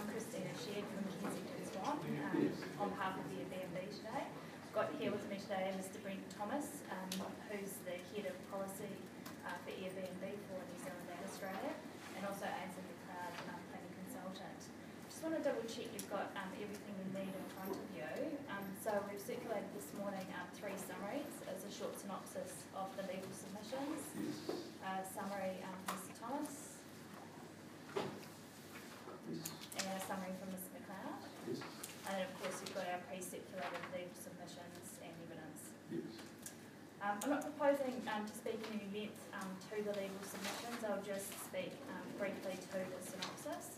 I'm Christina Sheard from Kensington Swan on behalf of the Airbnb today. Got here with me today Mr. Brent Thomas, who's the Head of Policy for Airbnb for New Zealand and Australia, and also Ainsley McLeod, Planning Consultant. Just want to double check you've got everything you need in front of you. So we've circulated this morning 3 summaries as a short synopsis of the legal submissions. Summary Mr. Thomas. And a summary from Ms. McLeod. Yes. And then of course you've got our pre-circulated legal submissions and evidence. Yes. I'm not proposing to speak in any length to the legal submissions. I'll just speak briefly to the synopsis.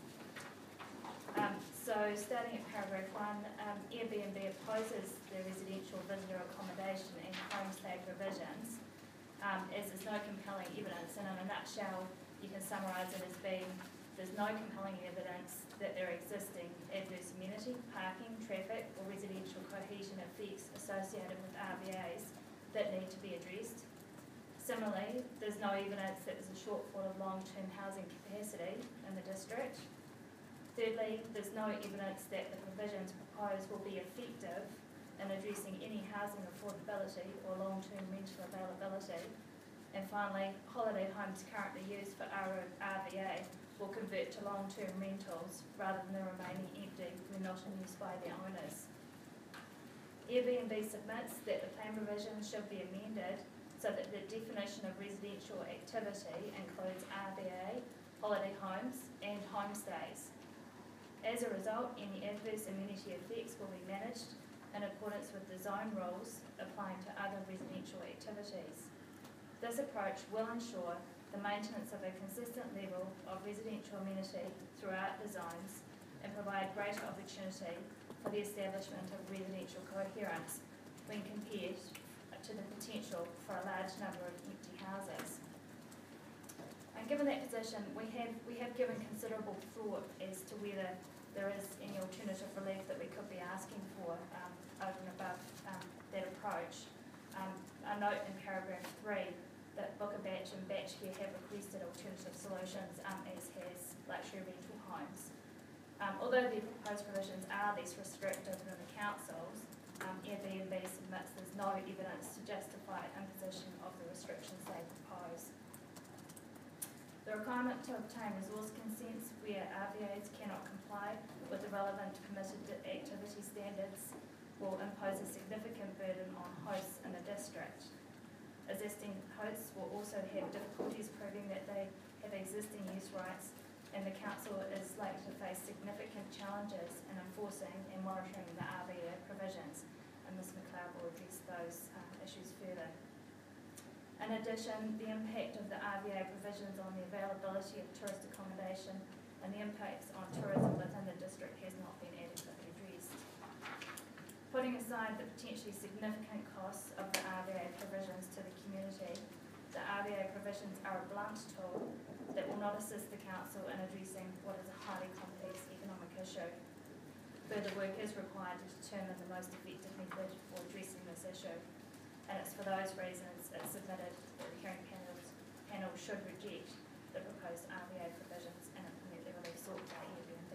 So starting at paragraph 1, Airbnb opposes the residential visitor accommodation and homestay provisions as there's no compelling evidence, and in a nutshell you can summarise it as being there's no compelling evidence that there are existing adverse amenity, parking, traffic or residential cohesion effects associated with RVAs that need to be addressed. Similarly, there's no evidence that there's a shortfall of long-term housing capacity in the district. Thirdly, there's no evidence that the provisions proposed will be effective in addressing any housing affordability or long-term rental availability. And finally, holiday homes currently used for RVA will convert to long-term rentals rather than remaining empty when not in use by their owners. Airbnb submits that the plan provisions should be amended so that the definition of residential activity includes RVA, holiday homes and homestays. As a result, any adverse amenity effects will be managed in accordance with the zone rules applying to other residential activities. This approach will ensure the maintenance of a consistent level of residential amenity throughout the zones and provide greater opportunity for the establishment of residential coherence when compared to the potential for a large number of empty houses. And given that position, we have given considerable thought as to whether there is any alternative relief that we could be asking for over and above that approach. I note in paragraph 3 that Booker Batch and Batchcare have requested alternative solutions, as has luxury rental homes. Although the proposed provisions are less restrictive than the council's, Airbnb submits there's no evidence to justify imposition of the restrictions they propose. The requirement to obtain resource consents where RVAs cannot comply with the relevant permitted activity standards will impose a significant burden on hosts in the district. Existing hosts will also have difficulties proving that they have existing use rights, and the council is likely to face significant challenges in enforcing and monitoring the RVA provisions, and Ms. McLeod will address those issues further. In addition, the impact of the RVA provisions on the availability of tourist accommodation and the impacts on tourism within the district has not been adequately addressed. Putting aside the potentially significant costs of the RVA provisions to the community, the RVA provisions are a blunt tool that will not assist the council in addressing what is a highly complex economic issue. Further work is required to determine the most effective method for addressing this issue, and it's for those reasons it's submitted that the hearing panel should reject the proposed RVA provisions and implement the relief sought by Airbnb.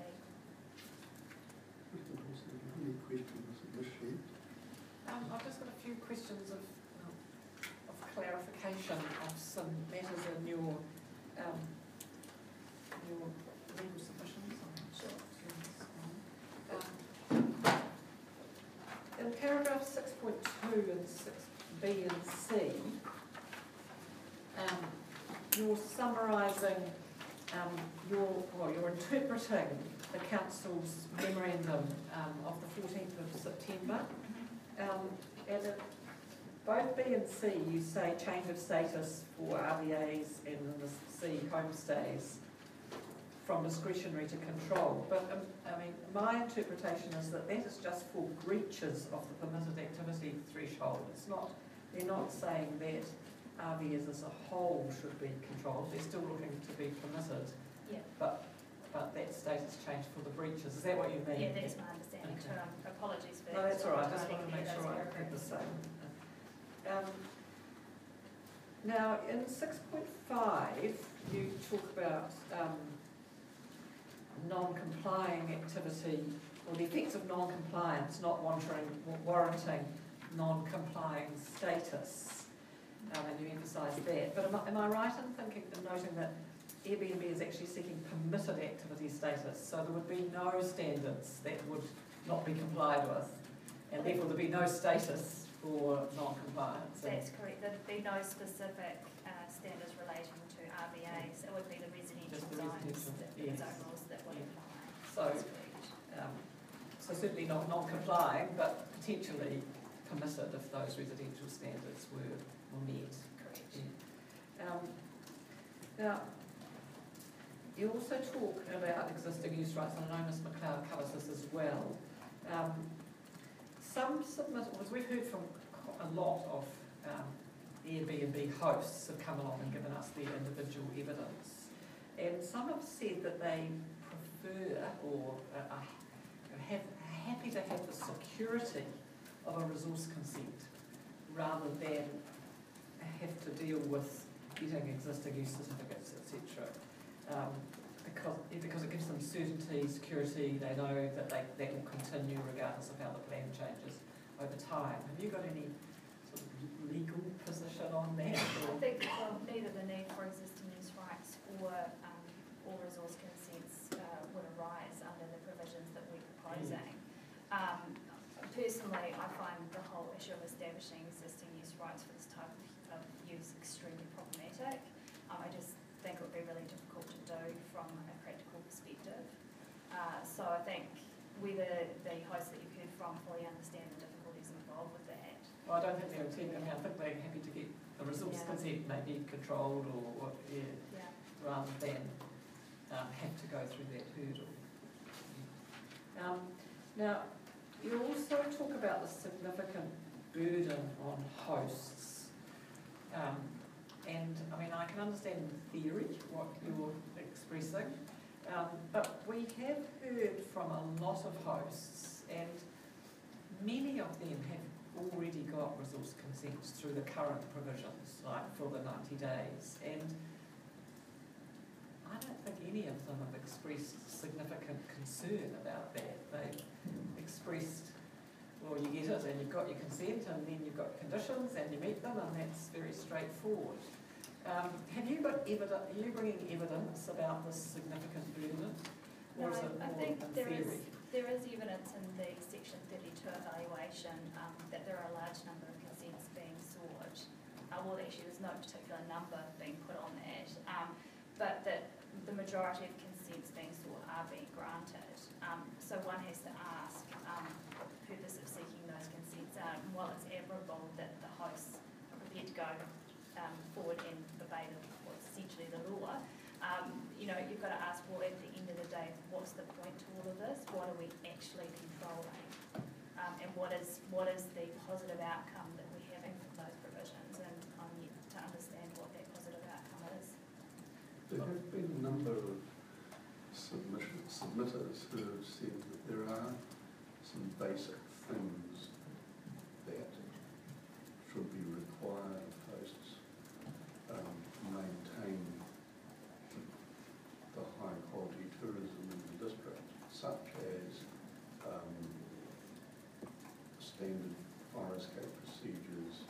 Any questions, Ms. Sheard? I've just got a few questions of clarification of some matters in your legal submissions. Sure. In paragraph 6.2 and 6b and c, you're summarising you're interpreting the council's memorandum of the 14th of September. And in both B and C, you say change of status for RVAs and in the C, homestays from discretionary to control. But I mean, my interpretation is that that is just for breaches of the permitted activity threshold. It's not, they're not saying that RVs as a whole should be controlled. They're still looking to be permitted. Yeah. But that status changed for the breaches. Is that what you mean? Yeah, that's my understanding too. Apologies for that. No, that's all right. I just want to make sure I have the same. Now, in 6.5, you talk about non-complying activity, or the effects of non-compliance not warranting non-complying status, and you emphasise that. But am I right in thinking and noting that Airbnb is actually seeking permitted activity status, so there would be no standards that would not be complied with, and therefore there'd be no status for non-compliance? That's correct. There'd be no specific standards relating to RVAs. It would be the residential zones, the zone rules that would apply. So, That's correct. so certainly not non-complying, but potentially permitted if those residential standards were met. Correct. Now, you also talk about existing use rights, and I know Ms McLeod covers this as well. Some submittals, we've heard from a lot of Airbnb hosts have come along and given us their individual evidence, and some have said that they prefer or are happy to have the security of a resource consent rather than have to deal with getting existing use certificates, etc. Because it gives them certainty, security, they know that that will continue regardless of how the plan changes over time. Have you got any sort of legal position on that? I think either the need for existing use rights or resource consents would arise under the provisions that we're proposing. Personally, I find the whole issue of establishing existing use rights for this type of use extremely problematic. I just think it would be really difficult to do from a practical perspective. So I think whether the hosts that you've heard from fully understand the difficulties involved with that. Well, I don't think they're intending. I think they're happy to get the resource consent maybe controlled or rather than have to go through that hurdle. Now, you also talk about the significant burden on hosts. And I mean, I can understand in theory what you're expressing, but we have heard from a lot of hosts, and many of them have already got resource consents through the current provisions, like for the 90 days, and I don't think any of them have expressed significant concern about that. They've expressed, well, you get it and you've got your consent and then you've got conditions and you meet them, and that's very straightforward. Have you got evidence, are you bringing evidence about this significant burden? No, Or is it I more think in there theory? is evidence in the Section 32 evaluation that there are a large number of consents being sought. Well, actually, there's no particular number being put on that, but that the majority of consents being sought are being granted. So one has to ask what the purpose of seeking those consents are. And while it's admirable that the hosts are prepared to go forward and obey what's essentially the law, you've got to ask, well, at the end of the day, what's the point to all of this? What are we actually controlling? And what is the positive outcome that we're having from those provisions? And I'm yet to understand what that positive outcome is. There have been a number of submitters who have said that there are some basic things that should be required of hosts to maintain the high quality tourism in the district, such as standard fire escape procedures,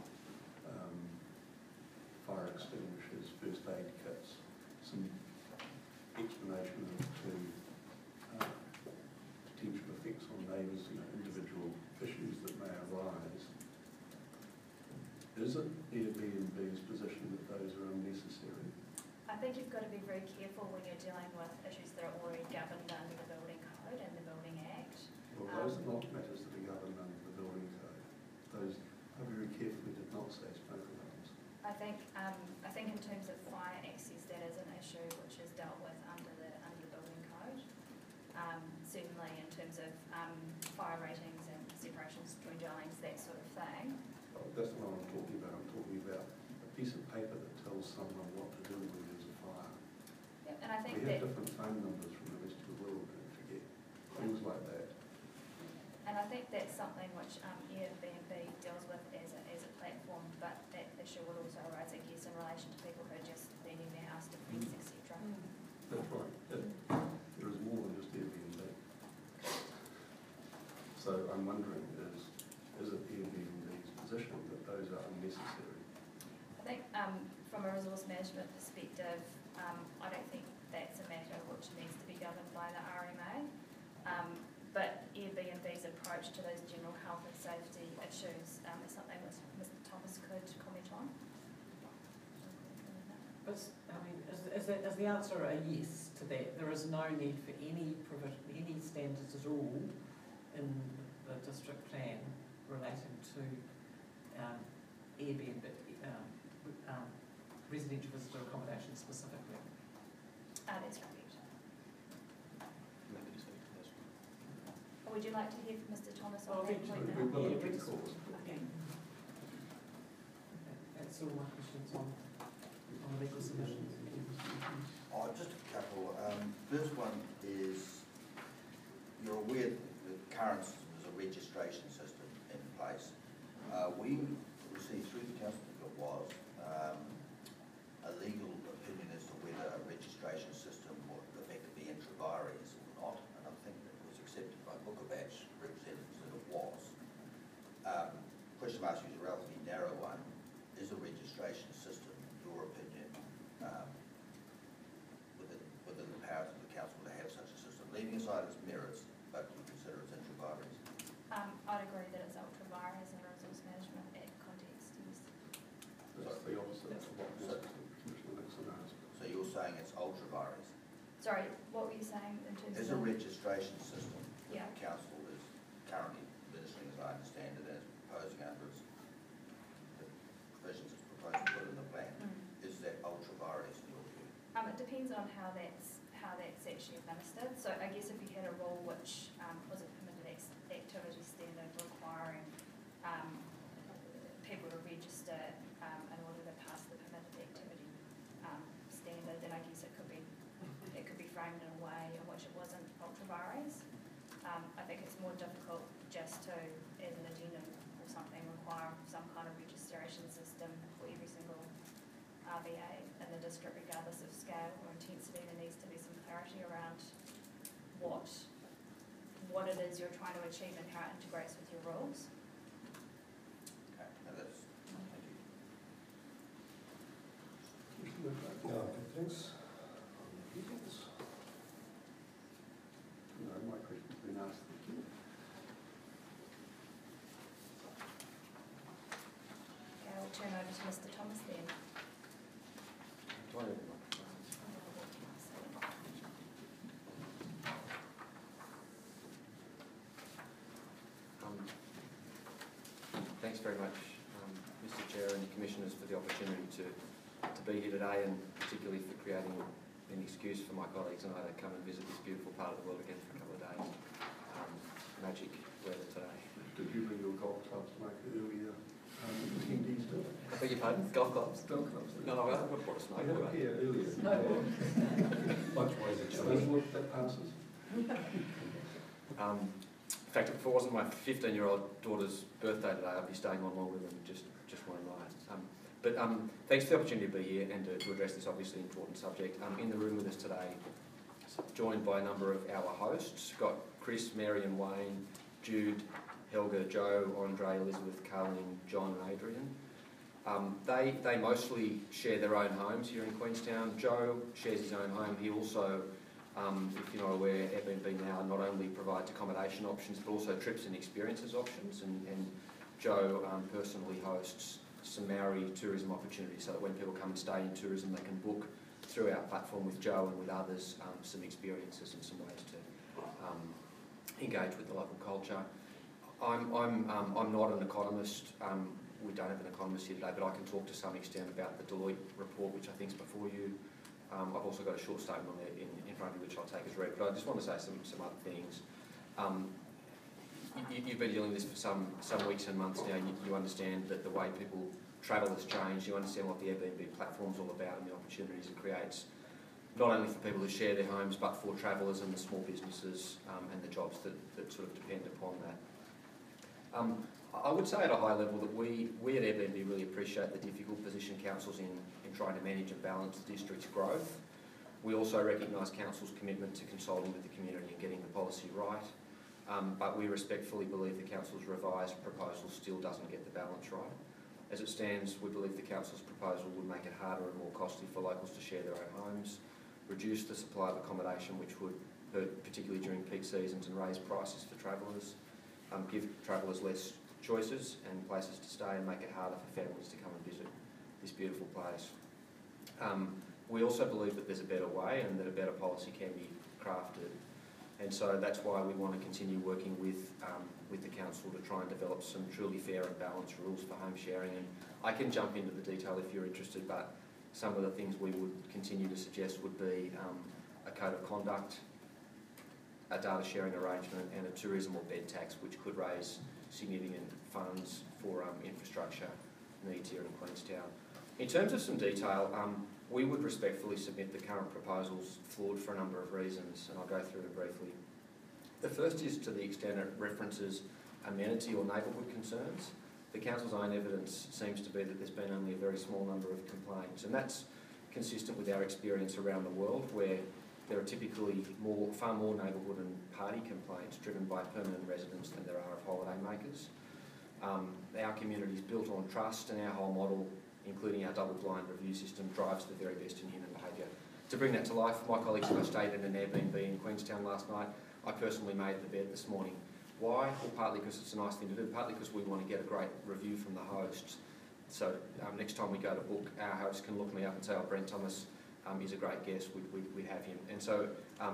fire extinguishers, first aid kits, some explanation of the potential effects on neighbours, individual issues that may arise. Is it Airbnb's position that those are unnecessary? I think you've got to be very careful when you're dealing with issues that are already governed under the Building Code and the Building Act. Well, those are not matters that are governed under the Building Code. Those are very carefully did not say smoke alarms. I think in terms of fire access, that is an issue which is dealt with under the Building Code. Certainly in terms of fire ratings and separations between dwellings, that sort of thing. Well, that's not what I'm talking about. I'm talking about a piece of paper that tells someone what to do when there's a fire. Yep, and I think we have different phone numbers from the rest of the world, don't forget. Things like that. And I think that's something which Airbnb deals with as a platform, but that issue would also arise, I guess, in relation to people who are just leaving their house to fence, etc. That's right. There is more than just So I'm wondering, is it Airbnb's position that those are unnecessary? I think from a resource management perspective, I don't think that's a matter which needs to be governed by the RMA. But Airbnb's approach to those general health and safety issues is something which Mr Thomas could comment on. But, I mean, is the answer a yes to that? There is no need for any standards at all in the district plan relating to Airbnb, residential visitor accommodation specifically. That's correct. Or would you like to hear from Mr Thomas on that point now? We've got Yeah, a we big just- course. Okay. That's all my questions on legal submissions. Oh, just a couple. First one is, you're aware that currently there's a registration system in place. We received through the council, it was a legal opinion as to whether a registration system would effectively enter vires or not, and I think it was accepted by Bookabatch representatives that it was. Question mark is a relatively narrow one. Is a registration system, in your opinion, within the powers of the council to have such a system, leaving aside its merits, but you consider it's intra vires? I'd agree that it's ultra vires in a resource management act context, yes. That's the opposite of what Commissioner Nixon asked. So you're saying it's ultra vires? Sorry, what were you saying in terms There's of? a registration system that Yeah. the council is currently administering, as I understand it, and is proposing under its the provisions it's proposed to put in the plan. Is that ultra vires in your view? It depends on how that's actually administered. So I guess if you had a rule which was a permitted activity standard requiring people to register in order to pass the permitted activity standard, then I guess it could be framed in a way in which it wasn't ultra vires. I think it's more difficult just to, as an addendum or something, require some kind of registration system for every single RVA in the district, regardless of scale or intensity. There needs to be some clarity around what it is you're trying to achieve and how it integrates with your rules. Okay, now that's, thank you. Commissioner Blake? No, good, thanks. No, my question's been asked. Thank you. Okay, I'll turn over to Mr Thomas then. Thanks very much, Mr Chair and Commissioners, for the opportunity to be here today, and particularly for creating an excuse for my colleagues and I to come and visit this beautiful part of the world again for a couple of days. Magic weather today. Did you bring your golf clubs like earlier attendees did? I beg your pardon? Golf clubs? Golf clubs. No, I would have brought a I snowboard. had a pair earlier. Much wiser Those choice. look that passes. In fact, if it wasn't my 15-year-old daughter's birthday today, I'd be staying on longer than just one night. Thanks for the opportunity to be here and to address this obviously important subject. In the room with us today, joined by a number of our hosts, got Chris, Mary and Wayne, Jude, Helga, Joe, Andre, Elizabeth, Carleen, John and Adrian. They mostly share their own homes here in Queenstown. Joe shares his own home. He also, if you're not aware, Airbnb now not only provides accommodation options but also trips and experiences options, and Joe personally hosts some Maori tourism opportunities so that when people come and stay in tourism they can book through our platform with Joe and with others some experiences and some ways to engage with the local culture. I'm not an economist. We don't have an economist here today, but I can talk to some extent about the Deloitte report, which I think is before you. I've also got a short statement on there in front of you, which I'll take as read. But I just want to say some other things. You've been dealing with this for some weeks and months now. You understand that the way people travel has changed. You understand what the Airbnb platform's all about and the opportunities it creates, not only for people who share their homes, but for travellers and the small businesses and the jobs that sort of depend upon that. I would say at a high level that we at Airbnb really appreciate the difficult position council's in trying to manage and balance the district's growth. We also recognise council's commitment to consulting with the community and getting the policy right. but we respectfully believe the council's revised proposal still doesn't get the balance right. As it stands, we believe the council's proposal would make it harder and more costly for locals to share their own homes, reduce the supply of accommodation, which would hurt particularly during peak seasons, and raise prices for travellers, give travellers less choices and places to stay, and make it harder for families to come and visit this beautiful place. We also believe that there's a better way and that a better policy can be crafted, and so that's why we want to continue working with the council to try and develop some truly fair and balanced rules for home sharing. And I can jump into the detail if you're interested, but some of the things we would continue to suggest would be a code of conduct, a data sharing arrangement, and a tourism or bed tax, which could raise significant funds for infrastructure needs here in Queenstown. In terms of some detail, we would respectfully submit the current proposals flawed for a number of reasons, and I'll go through them briefly. The first is to the extent it references amenity or neighbourhood concerns. The council's own evidence seems to be that there's been only a very small number of complaints, and that's consistent with our experience around the world, where there are typically far more neighbourhood and party complaints driven by permanent residents than there are of holidaymakers. Our community is built on trust, and our whole model, including our double-blind review system, drives the very best in human behaviour. To bring that to life, my colleagues and I stayed in an Airbnb in Queenstown last night. I personally made the bed this morning. Why? Well, partly because it's a nice thing to do, partly because we want to get a great review from the hosts. So next time we go to book, our host can look me up and say, oh, Brent Thomas is a great guest, we'd have him. And so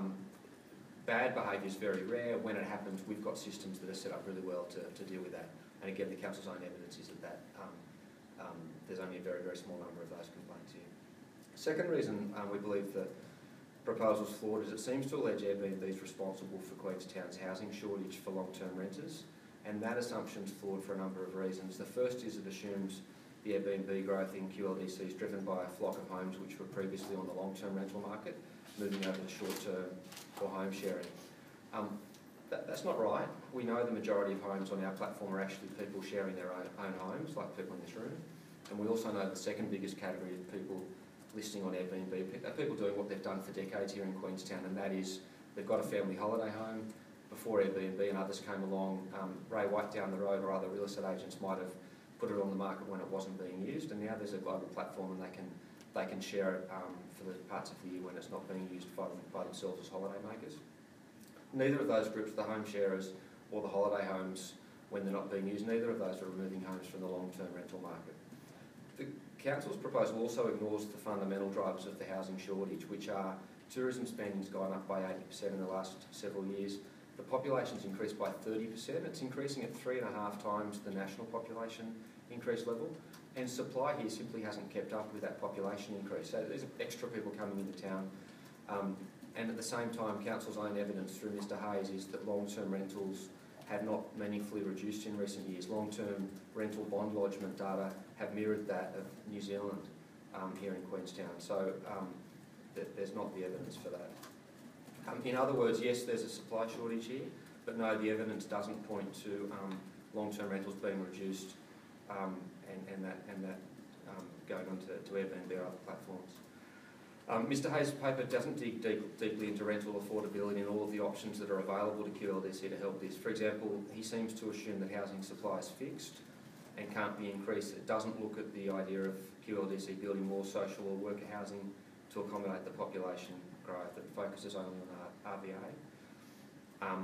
bad behaviour is very rare. When it happens, we've got systems that are set up really well to deal with that. And again, the council's own evidence is that there's only a very, very small number of those complaints here. Second reason we believe the proposal's flawed is it seems to allege Airbnb is responsible for Queenstown's housing shortage for long-term renters, and that assumption's flawed for a number of reasons. The first is it assumes the Airbnb growth in QLDC is driven by a flock of homes which were previously on the long-term rental market, moving over to short-term or home sharing. That's not right. We know the majority of homes on our platform are actually people sharing their own homes, like people in this room. And we also know the second biggest category of people listing on Airbnb are people doing what they've done for decades here in Queenstown, and that is they've got a family holiday home before Airbnb and others came along. Ray White down the road or other real estate agents might have put it on the market when it wasn't being used, and now there's a global platform and they can share it for the parts of the year when it's not being used by themselves as holiday makers. Neither of those groups, the home sharers or the holiday homes, when they're not being used, neither of those are removing homes from the long-term rental market. The council's proposal also ignores the fundamental drivers of the housing shortage, which are tourism spending's gone up by 80% in the last several years. The population's increased by 30%. It's increasing at 3.5 times the national population increase level, and supply here simply hasn't kept up with that population increase. So there's extra people coming into town. And at the same time, council's own evidence through Mr Hayes is that long-term rentals have not meaningfully reduced in recent years. Long-term rental bond lodgement data have mirrored that of New Zealand here in Queenstown. So there's not the evidence for that. In other words, yes, there's a supply shortage here, but no, the evidence doesn't point to long-term rentals being reduced and that going on to Airbnb or other platforms. Mr Hayes' paper doesn't dig deeply into rental affordability and all of the options that are available to QLDC to help this. For example, he seems to assume that housing supply is fixed and can't be increased. It doesn't look at the idea of QLDC building more social or worker housing to accommodate the population growth. It focuses only on RVA.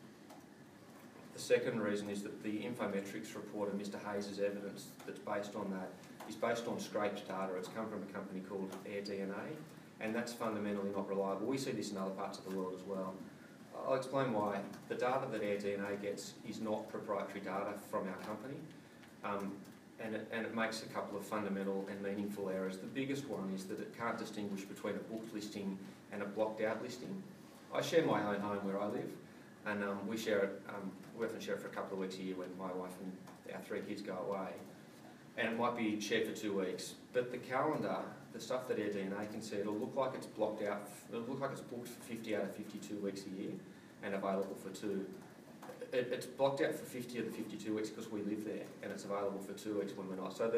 The second reason is that the Infometrics report and Mr Hayes' evidence that's based on that is based on scraped data. It's come from a company called AirDNA, and that's fundamentally not reliable. We see this in other parts of the world as well. I'll explain why. The data that AirDNA gets is not proprietary data from our company, and it makes a couple of fundamental and meaningful errors. The biggest one is that it can't distinguish between a booked listing and a blocked out listing. I share my own home where I live, and we share it. We often share it for a couple of weeks a year when my wife and our 3 kids go away. And it might be shared for 2 weeks, but the calendar, the stuff that AirDNA can see, it'll look like it's blocked out, it'll look like it's booked for 50 out of 52 weeks a year and available for 2. It's blocked out for 50 of the 52 weeks because we live there, and it's available for 2 weeks when we're not. So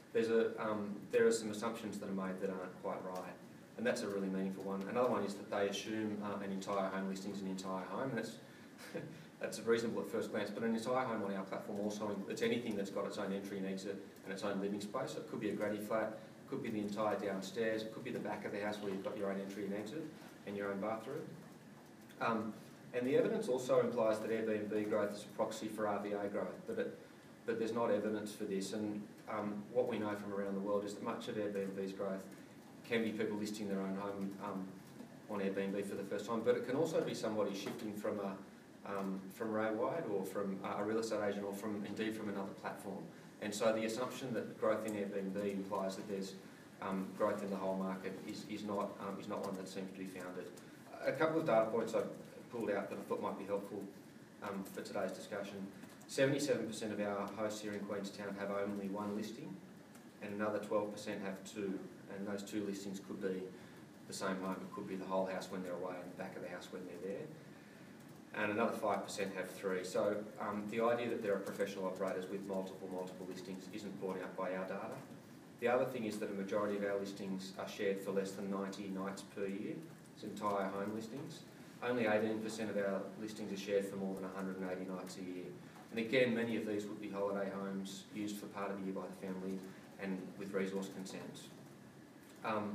there are some assumptions that are made that aren't quite right, and that's a really meaningful one. Another one is that they assume an entire home listing is an entire home, and That's reasonable at first glance, but an entire home on our platform also, it's anything that's got its own entry and exit and its own living space. So it could be a granny flat, it could be the entire downstairs, it could be the back of the house where you've got your own entry and exit and your own bathroom. And the evidence also implies that Airbnb growth is a proxy for RVA growth, but there's not evidence for this. And what we know from around the world is that much of Airbnb's growth can be people listing their own home on Airbnb for the first time, but it can also be somebody shifting from Raywide or from a real estate agent or indeed from another platform. And so the assumption that growth in Airbnb implies that there's growth in the whole market is not one that seems to be founded. A couple of data points I pulled out that I thought might be helpful for today's discussion. 77% of our hosts here in Queenstown have only one listing, and another 12% have two, and those two listings could be the same home. It could be the whole house when they're away and the back of the house when they're there. And another 5% have three. So the idea that there are professional operators with multiple listings isn't borne out by our data. The other thing is that a majority of our listings are shared for less than 90 nights per year. It's entire home listings. Only 18% of our listings are shared for more than 180 nights a year. And again, many of these would be holiday homes used for part of the year by the family and with resource consents. I'm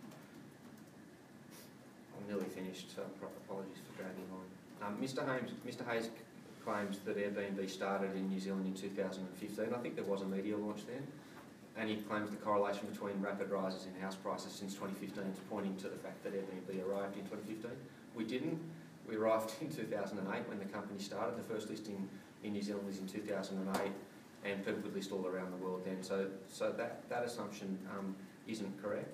nearly finished, so apologies for dragging on. Mr Hayes claims that Airbnb started in New Zealand in 2015. I think there was a media launch then. And he claims the correlation between rapid rises in house prices since 2015 is pointing to the fact that Airbnb arrived in 2015. We didn't. We arrived in 2008 when the company started. The first listing in New Zealand was in 2008, and people could list all around the world then. So that assumption isn't correct.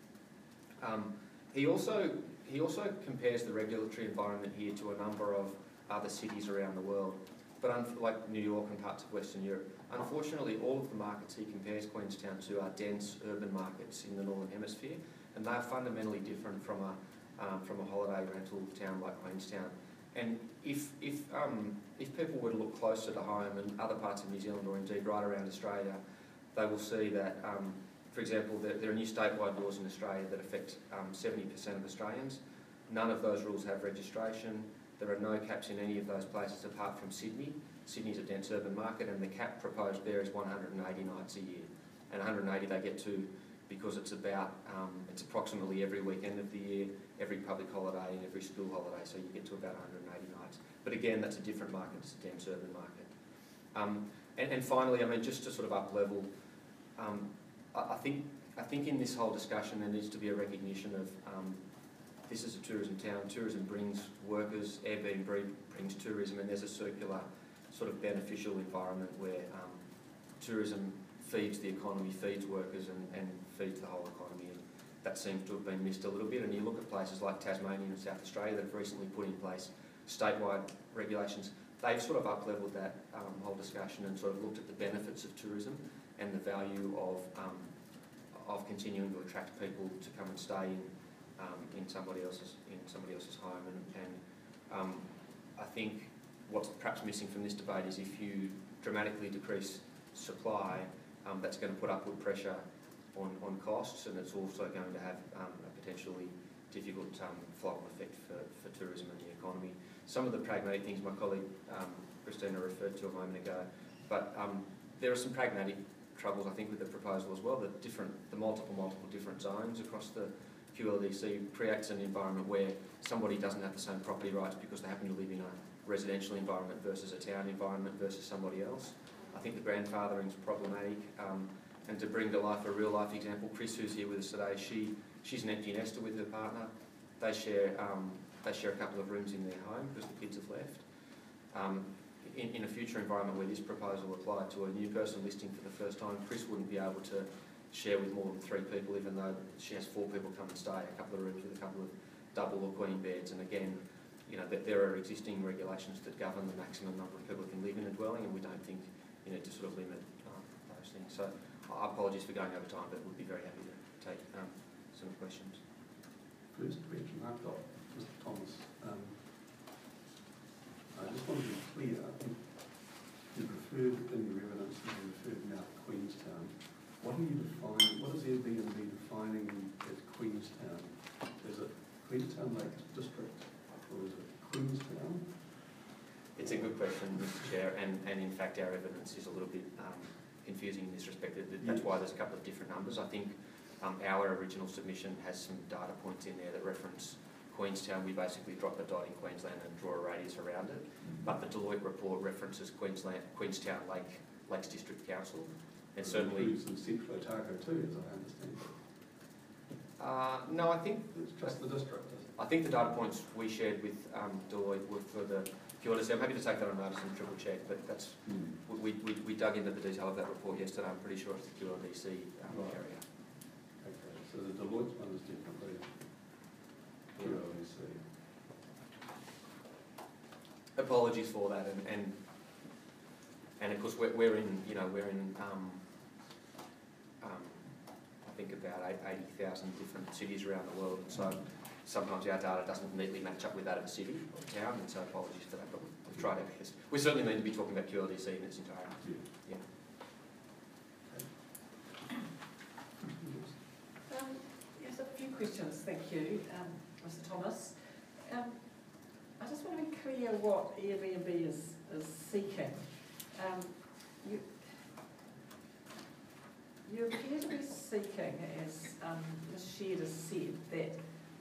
He also compares the regulatory environment here to a number of other cities around the world, but like New York and parts of Western Europe. Unfortunately, all of the markets he compares Queenstown to are dense urban markets in the Northern Hemisphere, and they are fundamentally different from a holiday rental town like Queenstown. And if people were to look closer to home in other parts of New Zealand or indeed right around Australia, they will see that, for example, there are new statewide laws in Australia that affect 70% of Australians. None of those rules have registration. There are no caps in any of those places apart from Sydney. Sydney's a dense urban market, and the cap proposed there is 180 nights a year. And 180 they get to because it's approximately every weekend of the year, every public holiday and every school holiday, so you get to about 180 nights. But again, that's a different market, it's a dense urban market. And finally, I mean, just to sort of up-level, I think in this whole discussion there needs to be a recognition of this is a tourism town. Tourism brings workers, Airbnb brings tourism, and there's a circular sort of beneficial environment where tourism feeds the economy, feeds workers and feeds the whole economy. And that seems to have been missed a little bit. And you look at places like Tasmania and South Australia that have recently put in place statewide regulations. They've sort of up-levelled that whole discussion and sort of looked at the benefits of tourism and the value of continuing to attract people to come and stay in somebody else's home. And I think what's perhaps missing from this debate is if you dramatically decrease supply, that's going to put upward pressure on costs, and it's also going to have a potentially difficult flow-on effect for tourism and the economy. Some of the pragmatic things my colleague Christina referred to a moment ago, but there are some pragmatic troubles I think with the proposal as well. The multiple different zones across the QLDC creates an environment where somebody doesn't have the same property rights because they happen to live in a residential environment versus a town environment versus somebody else. I think the grandfathering is problematic, and to bring to life a real life example, Chris, who's here with us today, she's an empty nester with her partner. They share a couple of rooms in their home because the kids have left. In a future environment where this proposal applied to a new person listing for the first time, Chris wouldn't be able to share with more than 3 people, even though she has 4 people come and stay, a couple of rooms with a couple of double or queen beds. And again, you know, there are existing regulations that govern the maximum number of people who can live in a dwelling, and we don't think you need to sort of limit those things. So apologies for going over time, but we'd be very happy to take some questions. First question I've got, Mr. Thomas. I just want to be clear. You've referred in your evidence and you referred now to Queenstown. What are you defining? What is Airbnb defining as Queenstown? Is it Queenstown Lake District or is it Queenstown? It's a good question, Mr Chair, and in fact our evidence is a little bit confusing in this respect. That's why there's a couple of different numbers. I think our original submission has some data points in there that reference Queenstown. We basically drop a dot in Queensland and draw a radius around it. But the Deloitte report references Queenstown Lakes District Council. And certainly... includes the Central Otago too, as I understand it. No, I think... It's just the district, is it? I think the data points we shared with Deloitte were for the QLDC. I'm happy to take that on notice and triple check, but that's... We dug into the detail of that report yesterday. I'm pretty sure it's the QLDC area. Okay, so the Deloitte one is definitely QLDC. Apologies for that, and of course we're in I think about 80,000 different cities around the world, and so sometimes our data doesn't neatly match up with that of a city or a town, and so apologies for that, but we've tried our best. We certainly need to be talking about QLDC in its entirety. Yeah. Yeah. Yes, a few questions, thank you, Mr Thomas. I just want to be clear what Airbnb is seeking. You appear to be seeking, as Ms Sheard has said, that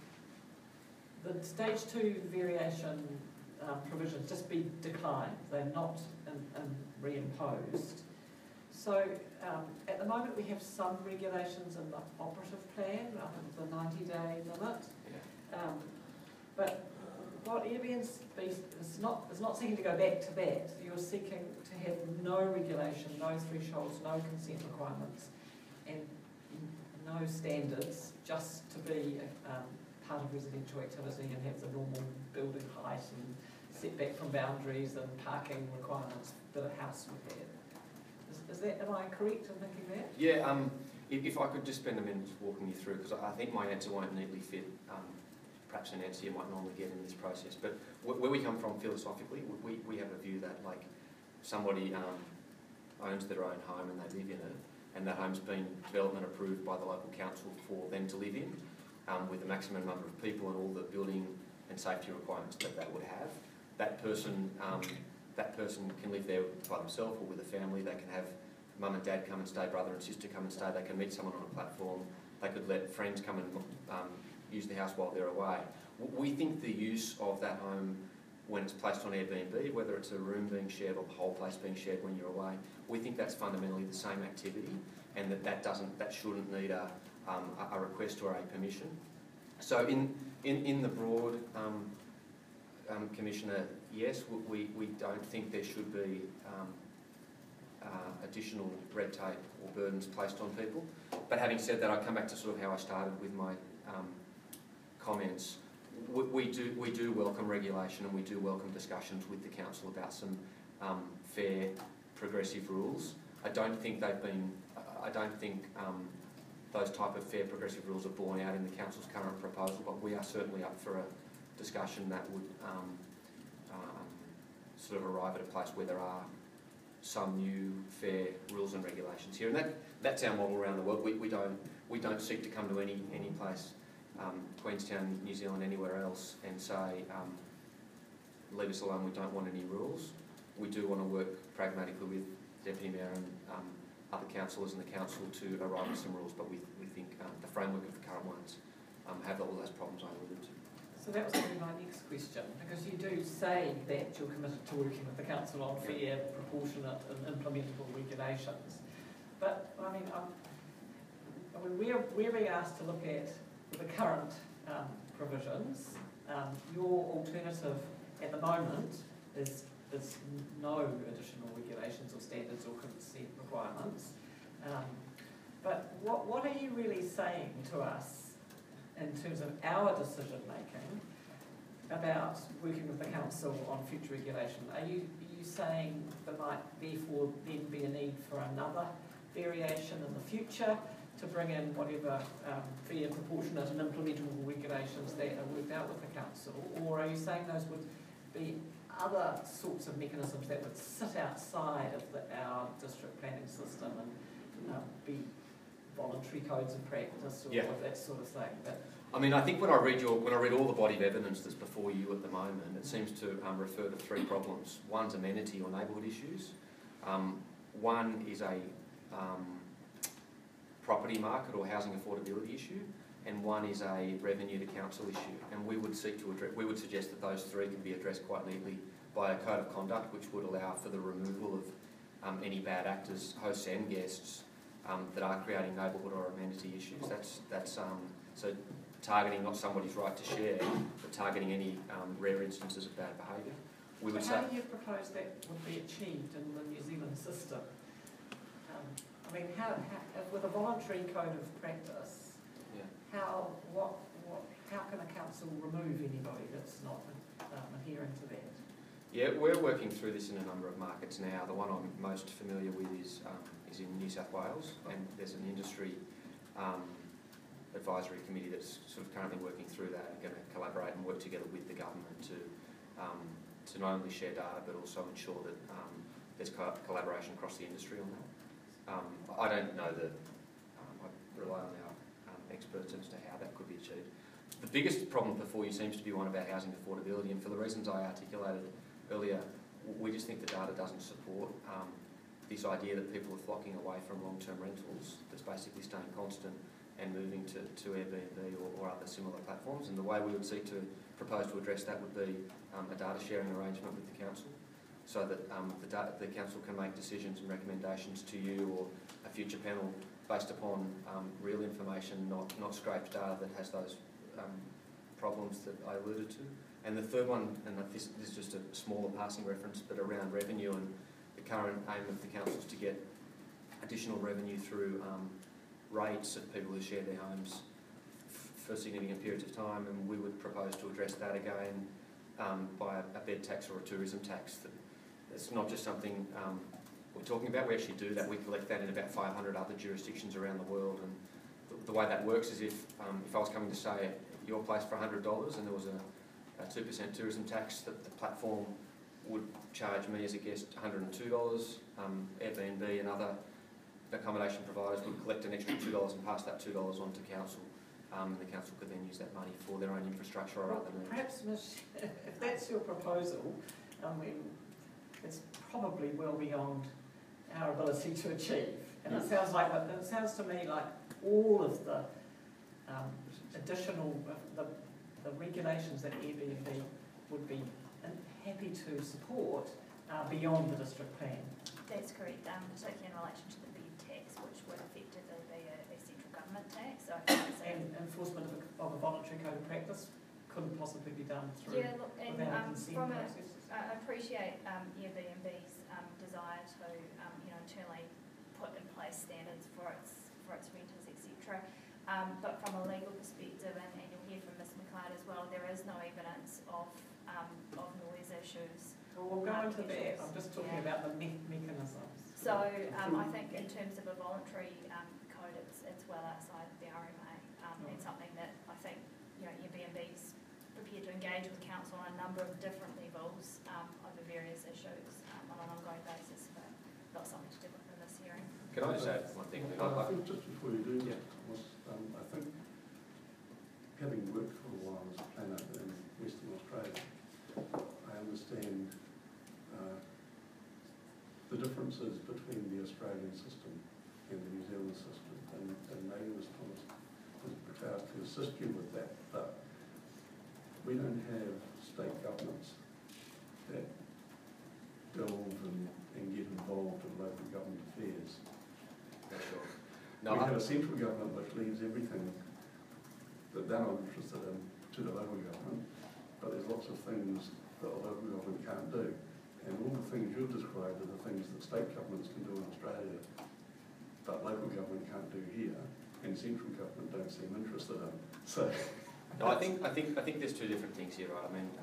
the stage 2 variation provisions just be declined, they're not reimposed. So at the moment we have some regulations in the operative plan up to the 90-day limit. Yeah. But what Airbnb is not seeking to go back to that. You're seeking to have no regulation, no thresholds, no consent requirements, and no standards, just to be part of residential activity and have the normal building height and setback from boundaries and parking requirements that a house would have. Is that, am I correct in thinking that? Yeah. If I could just spend a minute walking you through, because I think my answer won't neatly fit perhaps an answer you might normally get in this process. But where we come from philosophically, we have a view that like somebody owns their own home and they live in it, and that home's been development approved by the local council for them to live in, with the maximum number of people and all the building and safety requirements that would have. That person can live there by themselves or with a family. They can have mum and dad come and stay, brother and sister come and stay. They can meet someone on a platform. They could let friends come and use the house while they're away. We think the use of that home when it's placed on Airbnb, whether it's a room being shared or the whole place being shared when you're away, we think that's fundamentally the same activity, and that shouldn't need a request or a permission. So in the broad, Commissioner, yes, we don't think there should be additional red tape or burdens placed on people. But having said that, I come back to sort of how I started with my comments. We do welcome regulation, and we do welcome discussions with the council about some fair, progressive rules. I don't think those type of fair, progressive rules are borne out in the council's current proposal, but we are certainly up for a discussion that would sort of arrive at a place where there are some new fair rules and regulations here, and that's our model around the world. We don't seek to come to any place, Queenstown, New Zealand, anywhere else, and say leave us alone. We don't want any rules. We do want to work pragmatically with Deputy Mayor and other councillors in the council to arrive at some rules, but we think the framework of the current ones have all those problems I alluded to. So that was going to be my next question, because you do say that you're committed to working with the council on fair, proportionate and implementable regulations. But I mean, we're being asked to look at the current provisions. Your alternative at the moment is no additional regulations or standards or consent requirements. But what are you really saying to us in terms of our decision making about working with the council on future regulation? Are you saying there might therefore then be a need for another variation in the future to bring in whatever fair, proportionate and implementable regulations that are worked out with the council? Or are you saying those would be other sorts of mechanisms that would sit outside of our district planning system and be voluntary codes of practice or that sort of thing? But I mean, I think when I read all the body of evidence that's before you at the moment, it seems to refer to three problems. One's amenity or neighbourhood issues. One is a property market or housing affordability issue, and one is a revenue to council issue. And we would suggest that those three can be addressed quite neatly by a code of conduct, which would allow for the removal of any bad actors, hosts and guests that are creating neighbourhood or amenity issues. That's so targeting not somebody's right to share, but targeting any rare instances of bad behaviour. We would So how say. do you propose that would be achieved in the New Zealand system? I mean, how with a voluntary code of practice, Yeah. how can a council remove anybody that's not adhering to that? Yeah, we're working through this in a number of markets now. The one I'm most familiar with is in New South Wales, and there's an industry advisory committee that's sort of currently working through that and going to collaborate and work together with the government to not only share data but also ensure that there's collaboration across the industry on that. I don't know that. I rely on our experts as to how that could be achieved. The biggest problem before you seems to be one about housing affordability, and for the reasons I articulated earlier, we just think the data doesn't support this idea that people are flocking away from long-term rentals that's basically staying constant and moving to Airbnb or other similar platforms. And the way we would seek to propose to address that would be a data sharing arrangement with the council, so that the council can make decisions and recommendations to you or a future panel based upon real information, not scraped data that has those problems that I alluded to. And the third one, and this is just a smaller passing reference, but around revenue, and the current aim of the council is to get additional revenue through rates of people who share their homes for significant periods of time, and we would propose to address that again by a bed tax or a tourism tax. It's not just something we're talking about, we actually do that. We collect that in about 500 other jurisdictions around the world, and the way that works is if I was coming to stay at your place for $100 and there was a 2% tourism tax, that the platform would charge me as a guest $102. Airbnb and other accommodation providers would collect an extra $2 and pass that $2 on to council. And the council could then use that money for their own infrastructure or other needs. Perhaps, Ms. if that's your proposal, I mean, it's probably well beyond our ability to achieve. And it sounds to me like all of the additional the regulations that Airbnb would be happy to support are beyond the district plan. That's correct, particularly in relation to the bed tax, which would effectively be a central government tax. So and enforcement of a voluntary code of practice couldn't possibly be done through look, and without consent processes. I appreciate Airbnb's desire to internally put in place standards for its renters, etc. But from a legal perspective, and you'll hear from Ms McLeod as well, there is no evidence of noise issues. Well, we'll go into that. I'm just talking about the mechanisms. So I think in terms of a voluntary code, it's well outside the RMA, and something that I think Airbnb's prepared to engage with council on a number of different levels over various issues on an ongoing basis, but not something to do within this hearing. Can I just add one thing? I think just before you do Yeah. I think having worked for a while as a planner in Western Australia, I understand the differences between the Australian system and the New Zealand system, and maybe Ms Thomas is prepared to assist you with that, but we don't have state governments that delve and get involved in local government affairs. Sure. We have a central government which leaves everything that they're not interested in to the local government, but there's lots of things that the local government can't do. And all the things you've described are the things that state governments can do in Australia, but local government can't do here, and central government don't seem interested in. So, no, I think there's two different things here, right? I mean,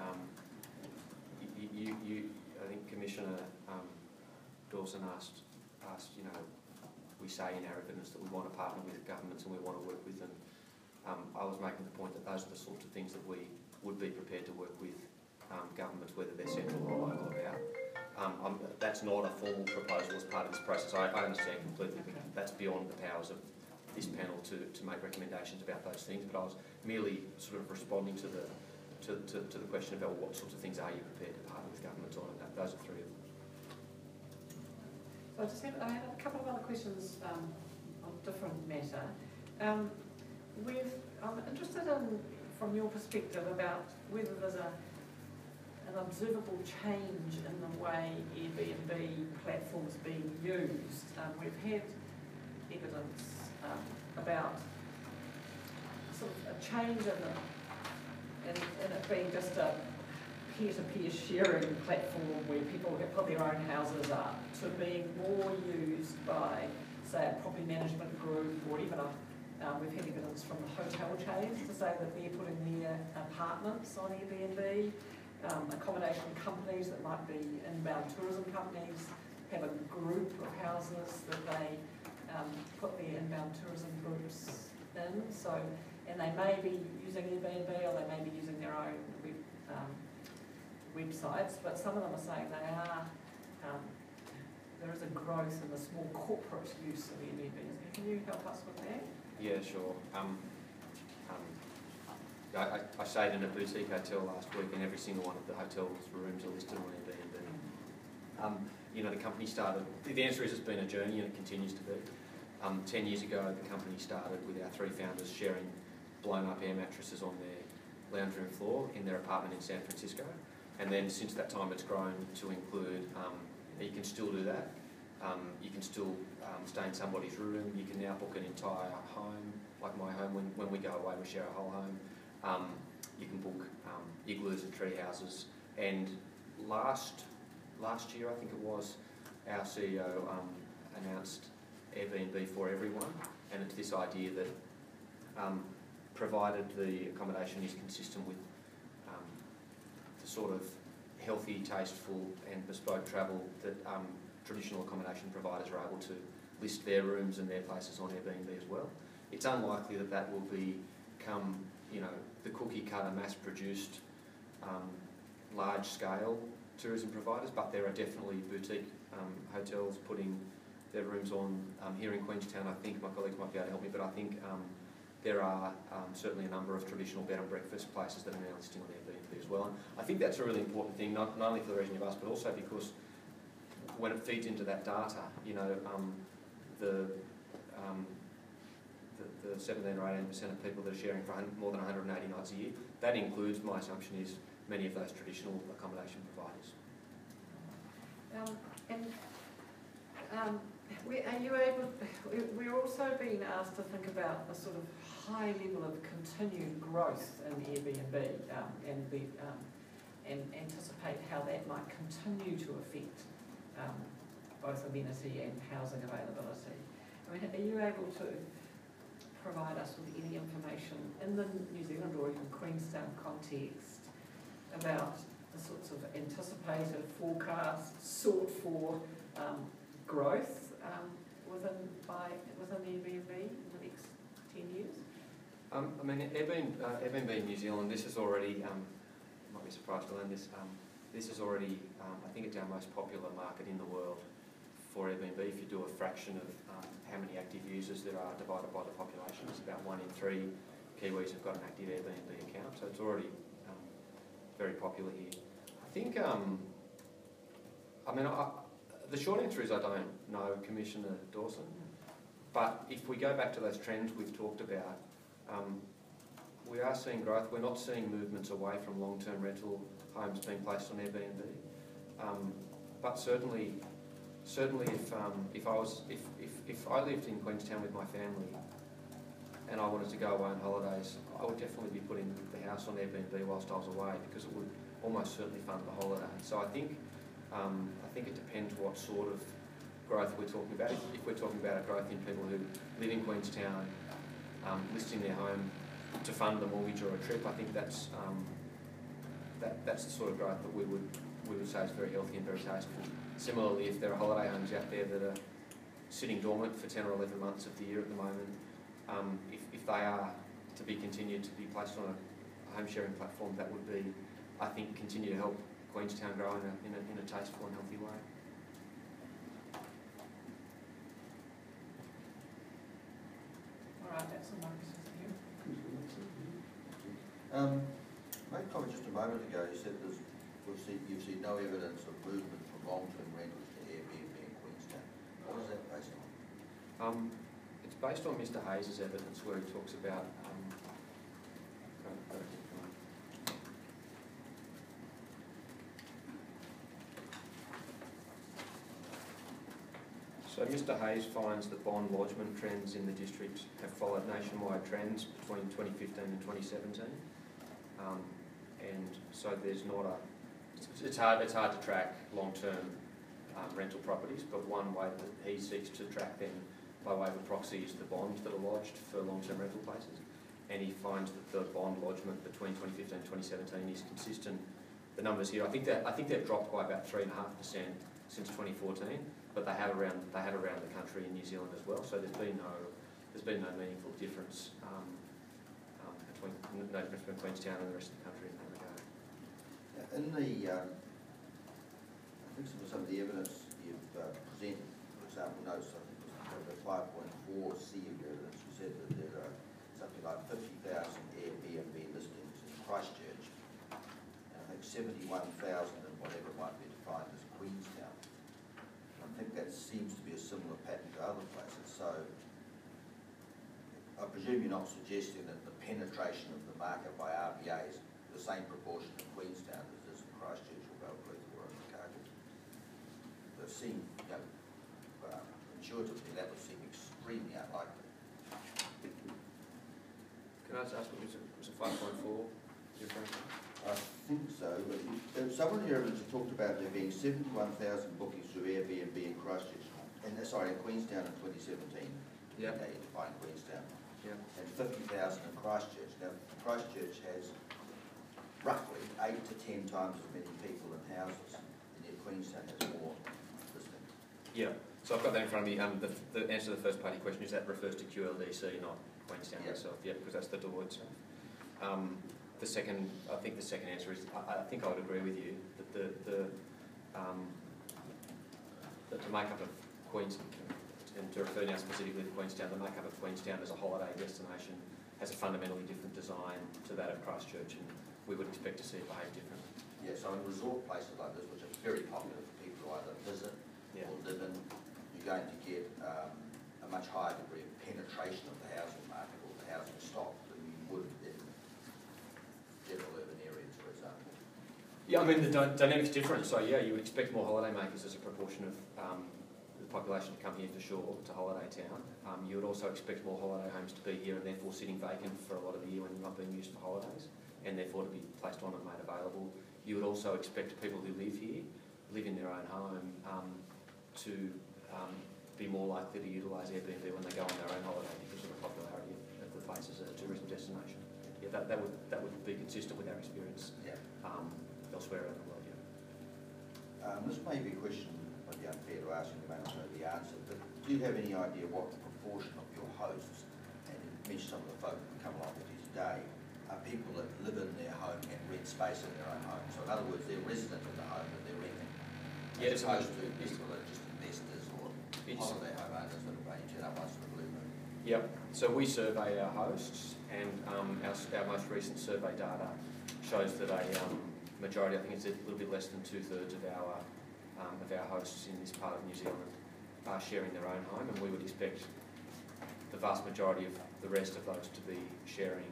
I think Commissioner Dawson asked, we say in our evidence that we want to partner with governments and we want to work with them. I was making the point that those are the sorts of things that we would be prepared to work with governments, whether they're central or local, about. That's not a formal proposal as part of this process. I understand completely, but that's beyond the powers of this panel to make recommendations about those things, but I was merely sort of responding to the question about what sorts of things are you prepared to partner with government on, and those are three of them. So I have a couple of other questions on a different matter. I'm interested in, from your perspective, about whether there's an observable change in the way Airbnb platforms being used. We've had evidence about sort of a change in it being just a peer-to-peer sharing platform where people have put their own houses up, to being more used by, say, a property management group, or even we've had evidence from the hotel chains to say that they're putting their apartments on Airbnb. Accommodation companies that might be inbound tourism companies have a group of houses that they put their inbound tourism groups in. So, and they may be using Airbnb, or they may be using their own websites, but some of them are saying they are. There is a growth in the small corporate use of Airbnb. Can you help us with that? Yeah, sure. I stayed in a boutique hotel last week, and every single one of the hotel's rooms are listed on Airbnb. You know, the company started, the answer is it's been a journey, and it continues to be. 10 years ago, the company started with our three founders sharing blown-up air mattresses on their lounge room floor in their apartment in San Francisco. And then since that time, it's grown to include, you can still do that. You can still stay in somebody's room. You can now book an entire home, like my home. When we go away, we share a whole home. You can book igloos and tree houses. And last year, I think it was, our CEO announced Airbnb for everyone, and it's this idea that provided the accommodation is consistent with the sort of healthy, tasteful and bespoke travel that traditional accommodation providers are able to list their rooms and their places on Airbnb as well. It's unlikely that that will become, you know, the cookie-cutter, mass-produced, large-scale tourism providers, but there are definitely boutique hotels putting their rooms on. Here in Queenstown, I think my colleagues might be able to help me, but I think there are certainly a number of traditional bed and breakfast places that are now listing on Airbnb as well. And I think that's a really important thing, not only for the reason you've asked, but also because when it feeds into that data, you know, the 17 or 18% of people that are sharing for more than 180 nights a year, that includes, my assumption is, many of those traditional accommodation providers. Are you able? We're also being asked to think about a sort of high level of continued growth in Airbnb, and anticipate how that might continue to affect both amenity and housing availability. I mean, are you able to provide us with any information in the New Zealand or even Queenstown context about the sorts of anticipated forecasts, sought for growth within Airbnb in the next 10 years? I mean, Airbnb in New Zealand, this is already, you might be surprised to learn this, this is already, I think it's our most popular market in the world for Airbnb. If you do a fraction of how many active users there are divided by the population, it's about 1 in 3 Kiwis have got an active Airbnb account, so it's already very popular here. I think, the short answer is I don't know, Commissioner Dawson, but if we go back to those trends we've talked about, we are seeing growth. We're not seeing movements away from long-term rental homes being placed on Airbnb, but certainly if I lived in Queenstown with my family and I wanted to go away on holidays, I would definitely be putting the house on Airbnb whilst I was away, because it would almost certainly fund the holiday. So I think it depends what sort of growth we're talking about. If we're talking about a growth in people who live in Queenstown, listing their home to fund the mortgage or a trip, I think that's the sort of growth that we would say is very healthy and very tasteful. Similarly, if there are holiday homes out there that are sitting dormant for 10 or 11 months of the year at the moment, if they are to be continued to be placed on a home sharing platform, that would be, I think, continue to help Queenstown grow in a tasteful and healthy way. Made a comment just a moment ago, you said you've seen no evidence of movement from long-term rentals to Airbnb in Queenstown. What is that based on? It's based on Mr. Hayes' evidence where he talks about so Mr. Hayes finds that bond lodgement trends in the district have followed nationwide trends between 2015 and 2017. And so there's not a, it's hard to track long-term rental properties, but one way that he seeks to track them by way of a proxy is the bonds that are lodged for long-term rental places. And he finds that the bond lodgement between 2015 and 2017 is consistent. The numbers here, I think they've dropped by about 3.5% since 2014, but they have around the country in New Zealand as well. So there's been no meaningful difference between Queenstown and the rest of the country in that regard. In the, I think some of the evidence you've presented, for example, notice I think it was the 5.4C of your evidence, you said that there are something like 50,000 Airbnb listings in Christchurch, and I think 71,000 in whatever might be defined as Queenstown. I think that seems to be a similar pattern to other places. So I presume you're not suggesting that the penetration of the market by RVA is the same proportion in Queenstown as it is in Christchurch or Belcliffe or Invercargill. They seem, intuitively that would seem extremely unlikely. Can I just ask, was it 5.4 you're referring to? I think so, but someone in your evidence talked about there being 71,000 bookings through Airbnb in Christchurch, in Queenstown in 2017. Yeah. They define Queenstown. Yeah. And 50,000 in Christchurch. Now, Christchurch has roughly 8 to 10 times as many people in houses, and yet Queenstown has more listings. Yeah. So I've got that in front of me. The answer to the first part of your question is that refers to QLDC, not Queenstown itself. Yeah, because that's the Deloitte stuff. I think the second answer is, I think I would agree with you that the makeup of Queenstown, and to refer now specifically to Queenstown, the makeup of Queenstown as a holiday destination has a fundamentally different design to that of Christchurch, and we would expect to see it behave differently. Yeah, so in resort places like this, which are very popular for people who either visit or live in, you're going to get a much higher degree of penetration of the housing market or the housing stock than you would in general urban areas, for example. Yeah, I mean, the dynamic's different. So, yeah, you would expect more holidaymakers as a proportion of the population to come here for sure, to holiday town. You would also expect more holiday homes to be here and therefore sitting vacant for a lot of the year when they're not being used for holidays, and therefore to be placed on and made available. You would also expect people who live here, live in their own home, to be more likely to utilise Airbnb when they go on their own holiday because of the popularity of the place as a tourism destination. Yeah, that would be consistent with our experience elsewhere in the world. Yeah. This may be a question, might be unfair to ask, you may not know the answer, but do you have any idea what the proportion of your hosts, and you mentioned some of the folk who come along with you today, are people that live in their home and rent space in their own home? So in other words, they're resident of the home that they're renting, as opposed to people that are just investors or holiday homeowners that are paying turn up once in a blue moon. Yep. So we survey our hosts, and our most recent survey data shows that a majority, I think it's a little bit less than 2/3 of our hosts in this part of New Zealand are sharing their own home, and we would expect the vast majority of the rest of those to be sharing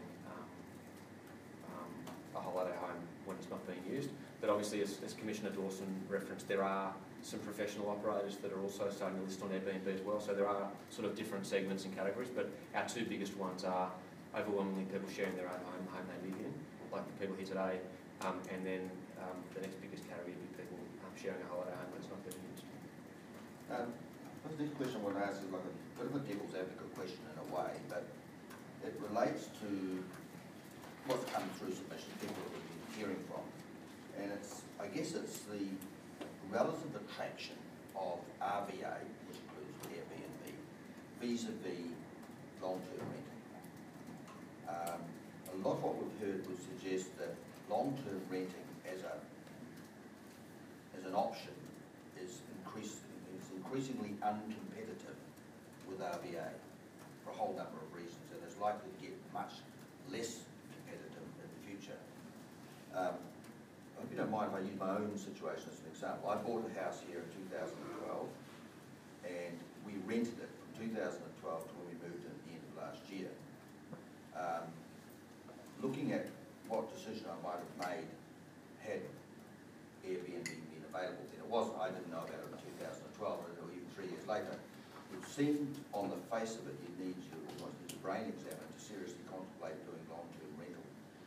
a holiday home when it's not being used. But obviously, as Commissioner Dawson referenced, there are some professional operators that are also starting to list on Airbnb as well. So there are sort of different segments and categories, but our two biggest ones are overwhelmingly people sharing their own home, the home they live in, like the people here today, and then the next biggest category would be people sharing a holiday home when it's not being used. The next question I want to ask is like a bit of a devil's advocate question in a way, but it relates to what's come through submissions people that we've been hearing from, and I guess it's the relative attraction of RVA, which includes Airbnb, vis-a-vis long-term renting. A lot of what we've heard would suggest that long-term renting as an option is increasingly uncompetitive with RVA for a whole number of reasons, and is likely to get much less competitive in the future. don't mind if I use my own situation as an example. I bought a house here in 2012 and we rented it from 2012 to when we moved in at the end of last year. Looking at what decision I might have made had Airbnb been available then, I didn't know about it in 2012 or even 3 years later. It seemed on the face of it you almost need a brain examiner to seriously contemplate doing long-term rental.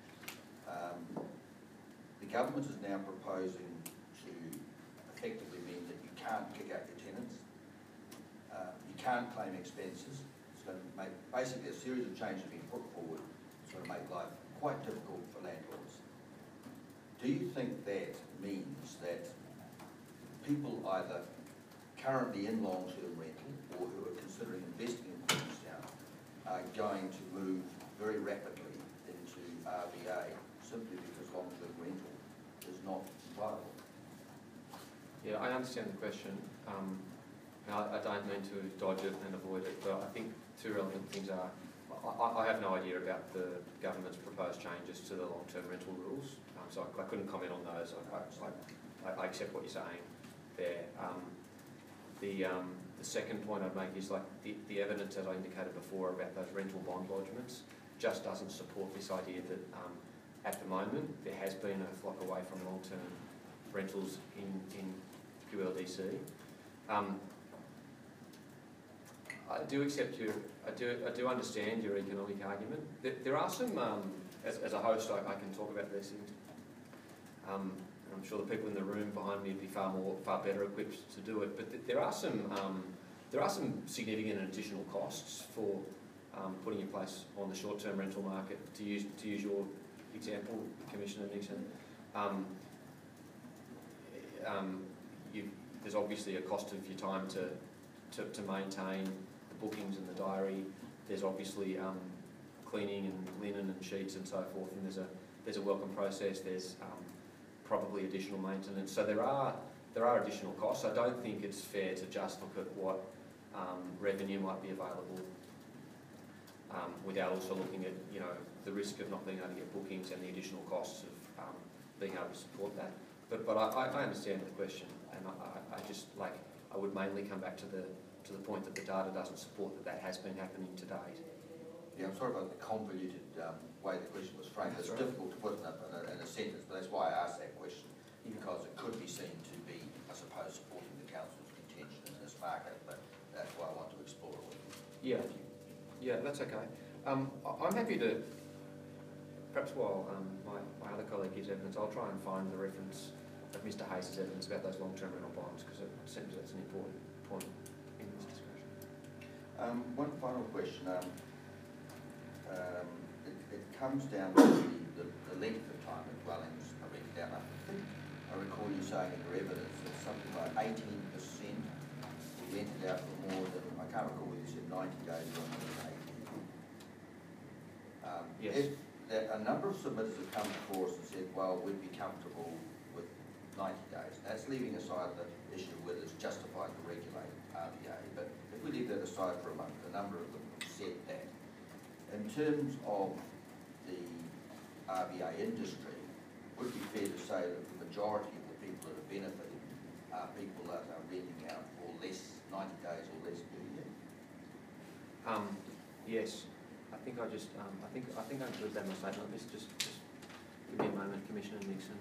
The government is now proposing to effectively mean that you can't kick out your tenants, you can't claim expenses. It's going to make basically a series of changes being put forward. It's going to make life quite difficult for landlords. Do you think that means that people either currently in long-term rental or who are considering investing in Queenstown are going to move very rapidly into RVA simply because long-term rental is not viable? Yeah, I understand the question. I don't mean to dodge it and avoid it, but I think two relevant things are, I have no idea about the government's proposed changes to the long-term rental rules, so I couldn't comment on those. I accept what you're saying there. The second point I'd make is like the evidence, as I indicated before, about those rental bond lodgements just doesn't support this idea that at the moment there has been a flock away from long-term rentals in QLDC. I do accept I do understand your economic argument. There are some, as a host, I can talk about this. I'm sure the people in the room behind me would be far better equipped to do it. But there are some significant and additional costs for putting in place on the short-term rental market. To use your example, Commissioner Nixon, there's obviously a cost of your time to maintain the bookings and the diary. There's obviously cleaning and linen and sheets and so forth, and there's a welcome process. There's probably additional maintenance. So there are additional costs. I don't think it's fair to just look at what revenue might be available without also looking at the risk of not being able to get bookings and the additional costs of being able to support that. But I understand the question, and I would mainly come back to the point that the data doesn't support that has been happening to date. Yeah, I'm sorry about the convoluted way the question was framed. It's difficult to put in a sentence, but that's why I asked that question, because it could be seen to be, I suppose, supporting the council's contention in this market, but that's why I want to explore it with you. Yeah, that's okay. I'm happy to, perhaps while my other colleague gives evidence, I'll try and find the reference of Mr. Hayes' evidence about those long-term rental bonds, because it seems that's an important point in this discussion. One final question. It comes down to the length of time that dwellings are rented out. I recall you saying in your evidence that something like 18% were rented out for more than, I can't recall whether you said 90 days or 180. Yes. A number of submitters have come before us and said, well, we'd be comfortable with 90 days. That's leaving aside the issue of whether it's justified to regulate RVA, but if we leave that aside for a moment, a number of them have said that. In terms of the RVA industry, would it be fair to say that the majority of the people that are benefiting are people that are renting out for less, 90 days or less per year? Yes. I think I included that in my statement. Just give me a moment, Commissioner Nixon.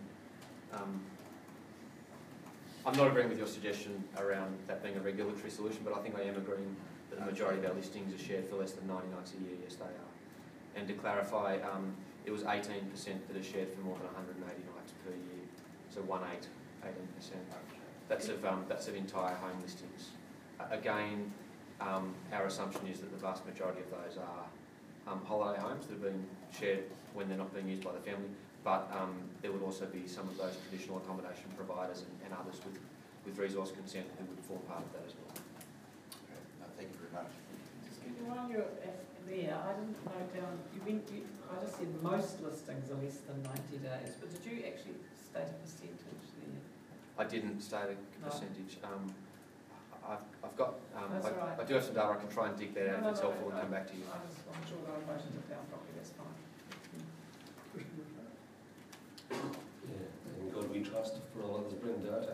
I'm not agreeing with your suggestion around that being a regulatory solution, but I think I am agreeing that the majority of our listings are shared for less than 90 nights a year. Yes, they are. And to clarify, it was 18% that are shared for more than 180 nights per year. So 18%. That's of entire home listings. Again, our assumption is that the vast majority of those are holiday homes that have been shared when they're not being used by the family, but there would also be some of those traditional accommodation providers and others with resource consent who would form part of that as well. Okay. No, thank you very much. While you're there, I didn't note down, I just said most listings are less than 90 days, but did you actually state a percentage there? I didn't state a percentage. I've got, That's all right. I do have some data. I can try and dig that out if it's helpful and come back to you. I'm sure that I wrote it down properly, that's fine. Yeah, thank God we trust for all others bring data.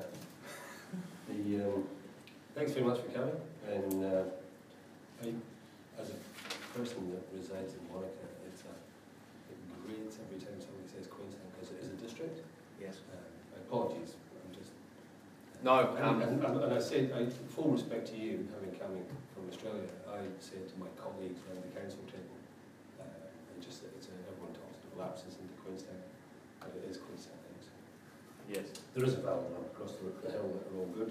Thanks very much for coming. And I, as a person that resides in Wanaka, it grates every time somebody says Queenstown because it is a district. Yes. Apologies. I'm just. No. And I say, full respect to you, having coming from Australia. I say to my colleagues around the council table, and just that everyone talks about lapses into Queenstown, but it is Queenstown. Yes. There is a valley across the hill that are all good.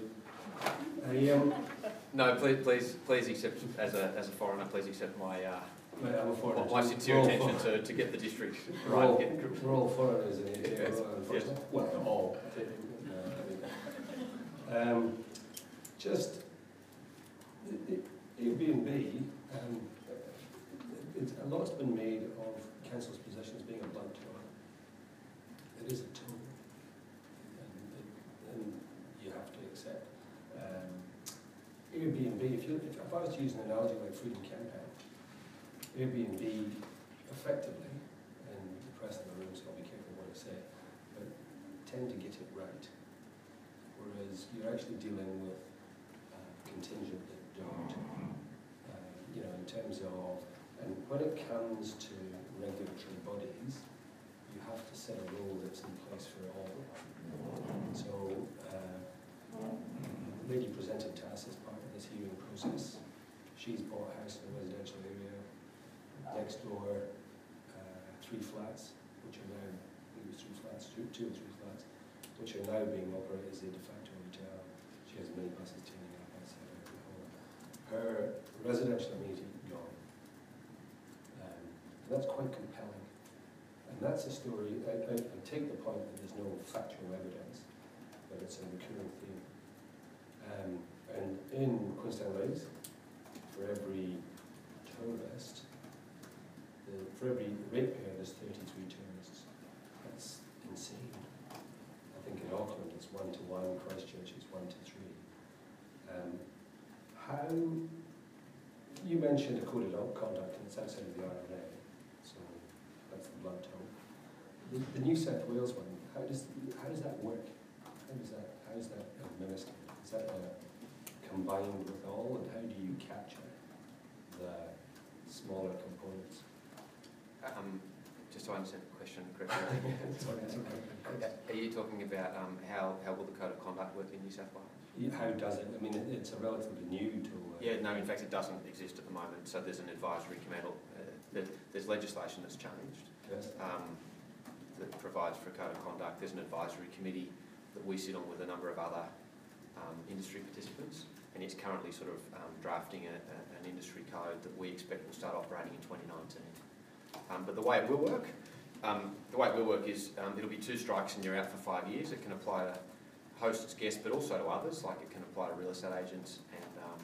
No, please accept, as a foreigner, please accept my I'm a foreigner. my sincere intention to get the district right. We're all foreigners in here. Yes. Unfortunately. Well, not all. Just Airbnb. A lot's been made of council's positions being a blunt tool. It is a tool. And you have to accept. Airbnb, if I was to use an analogy like Freedom Campaign, Airbnb effectively, and the press in the room, so I'll be careful what I say, but tend to get it right. Whereas you're actually dealing with contingent that don't. In terms of, and when it comes to regulatory bodies, you have to set a rule that's in place for all. So, the lady presented to us as part of this hearing process. She's bought a house in a residential area. Next door, 3 flats, which are now, I think it was 3 flats, two or three flats, which are now being operated as a de facto hotel. She has many buses turning up outside her home. Her residential amenity gone. And that's quite compelling. And that's a story, I take the point that there's no factual evidence, but it's a recurring theme. And in Queenstown Lakes, for every tourist, for every ratepayer, there's 33 tourists. That's insane. I think in Auckland it's 1 to 1, Christchurch it's 1 to 3. How, you mentioned a code of conduct and it's outside of the RNA, so that's the blunt tone. The New South Wales one, how does that work? How is that administered? Is that combined with all, and how do you capture the smaller components? Just so I understand the question correctly, are you talking about how will the code of conduct work in New South Wales? Yeah, how does it? I mean, it's a relatively new tool. Yeah, no, in fact it doesn't exist at the moment, so there's an advisory committee, there's legislation that's changed. Yes. That provides for a code of conduct. There's an advisory committee that we sit on with a number of other industry participants, and it's currently sort of drafting an industry code that we expect will start operating in 2019. But the way it will work, is it'll be 2 strikes and you're out for 5 years. It can apply to hosts, guests, but also to others, like it can apply to real estate agents and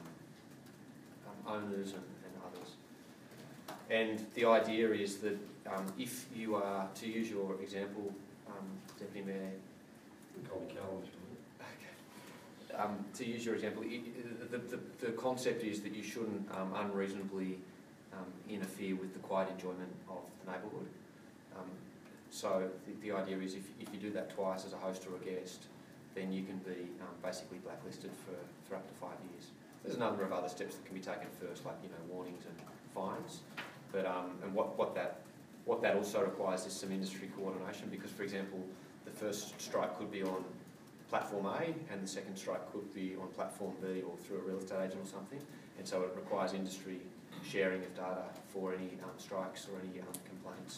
owners and others. And the idea is that if you are, to use your example, Deputy Mayor, Call me Callum. to use your example, the concept is that you shouldn't unreasonably interfere with the quiet enjoyment of the neighbourhood. So the idea is if you do that twice as a host or a guest, then you can be basically blacklisted for up to 5 years. There's a number of other steps that can be taken first, like warnings and fines. But and what that also requires is some industry coordination, because, for example, the first strike could be on platform A and the second strike could be on platform B or through a real estate agent or something. And so it requires industry sharing of data for any strikes or any complaints.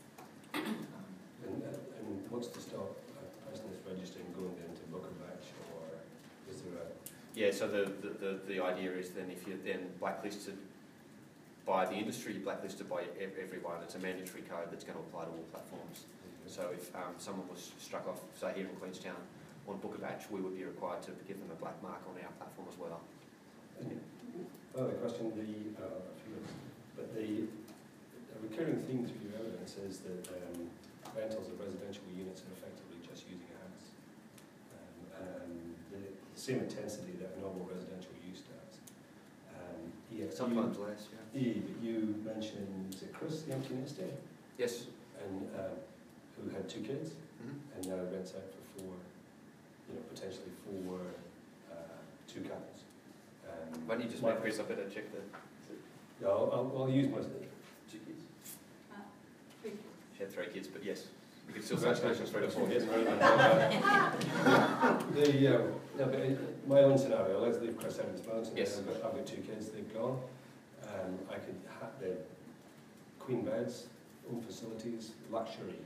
And what's to stop a person that's registering going into book a batch, or is there a... Yeah, so the idea is then if you're then blacklisted by the industry, you're blacklisted by everyone. It's a mandatory code that's going to apply to all platforms. So if someone was struck off, say here in Queenstown, on book a batch, we would be required to give them a black mark on our platform as well. Another question, a recurring theme through your evidence is that rentals of residential units are effectively just using a house. And the same intensity that a normal residential use does. Sometimes less, yeah. But you mentioned, is it Chris, the empty nester? Yes. And who had 2 kids, Mm-hmm. and now rents out for 4 Why don't you just make Chris, I better check the... Yeah, I'll use my, 2 kids? She had 3 kids, but yes, you could still say stations 3 to 4 kids. No, but my own scenario, let's leave Chris out of his balance. Yes. I've got 2 kids, they've gone. I could have the queen beds, own facilities, luxury.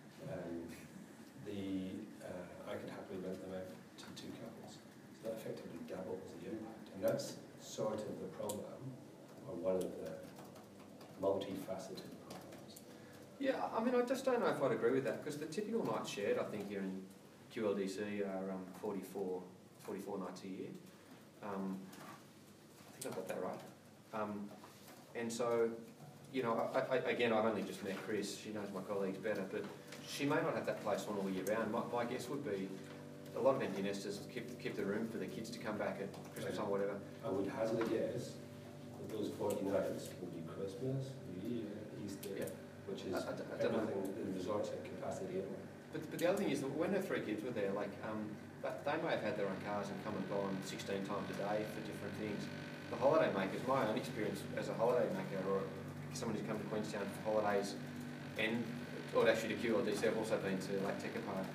I could happily rent them out to 2 couples. So that effectively doubles the impact. And that's sort of the problem, or one of the multifaceted problems. Yeah, I mean, I just don't know if I'd agree with that, because the typical nights shared, I think, here in QLDC are 44 nights a year. I think I've got that right. And so, you know, again, I've only just met Chris, she knows my colleagues better, but she may not have that place on all year round. My guess would be a lot of empty nesters keep the room for the kids to come back at Christmas time or whatever. I would hazard a guess that those 40 nights will be Christmas, New Year, Easter, Yeah. which is I don't know. everything the resort's at capacity anyway. But the other thing is that when her 3 kids were there, like, they may have had their own cars and come and gone 16 times a day for different things. The holiday makers, my own experience as a holiday maker or someone who's come to Queenstown for holidays, or actually to QLDC, I've also been to Lake Tekapo,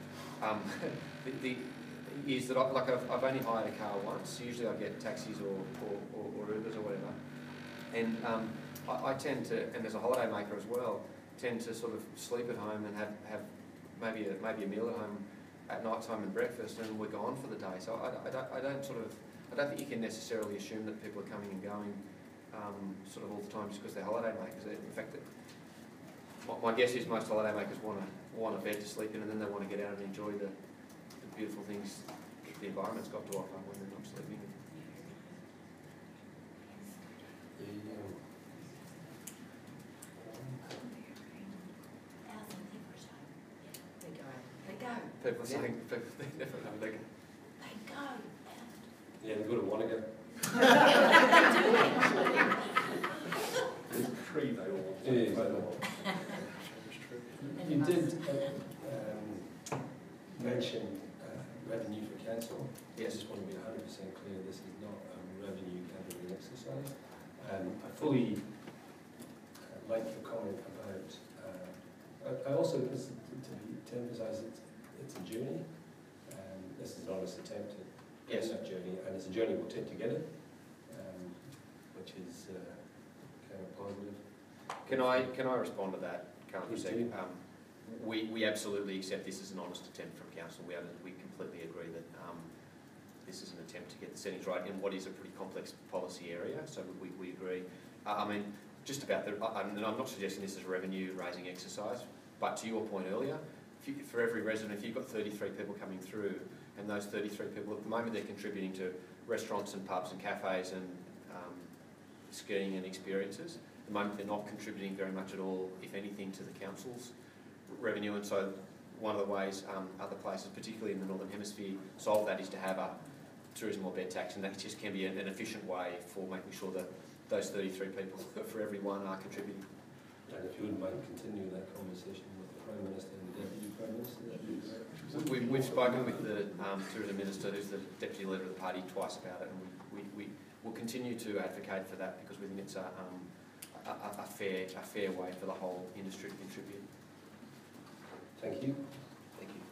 is that I've only hired a car once. Usually I get taxis or Ubers or whatever. And I tend to, and as a holiday maker as well, tend to sort of sleep at home and have maybe a meal at home at night time and breakfast, and we're gone for the day. So I don't think you can necessarily assume that people are coming and going sort of all the time just because they're holiday makers. In fact, my guess is most holiday makers want a bed to sleep in, and then they want to get out and enjoy the beautiful things that the environment's got to offer when they're not sleeping. People are saying, they definitely know they go. Yeah, they've got to want to go. There's a tree they all want. It is. You did mention revenue for council. Yes. I just want to be 100% clear, this is not a revenue gathering exercise. I fully like the comment about, I also, to emphasise it's a journey. This is an honest attempt at Yes. that journey, and it's a journey we'll take together, which is kind of positive. Can I respond to that, Karen, for a Please second? do. We absolutely accept this as an honest attempt from council. We completely agree that this is an attempt to get the settings right in what is a pretty complex policy area. So we agree. I mean, just about and I'm not suggesting this is a revenue raising exercise, but to your point earlier, for every resident, if you've got 33 people coming through, and those 33 people at the moment they're contributing to restaurants and pubs and cafes and skiing and experiences. At the moment they're not contributing very much at all, if anything, to the council's revenue, and so one of the ways other places, particularly in the Northern Hemisphere, solve that is to have a tourism or bed tax, and that just can be an efficient way for making sure that those 33 people for every one are contributing. And if you wouldn't mind continue that conversation with the Prime Minister and the Deputy Prime Minister, that'd be great. We've spoken with the Tourism Minister, who's the Deputy Leader of the party, twice about it, and we will continue to advocate for that because we think it's a fair way for the whole industry to contribute. Thank you. Thank you.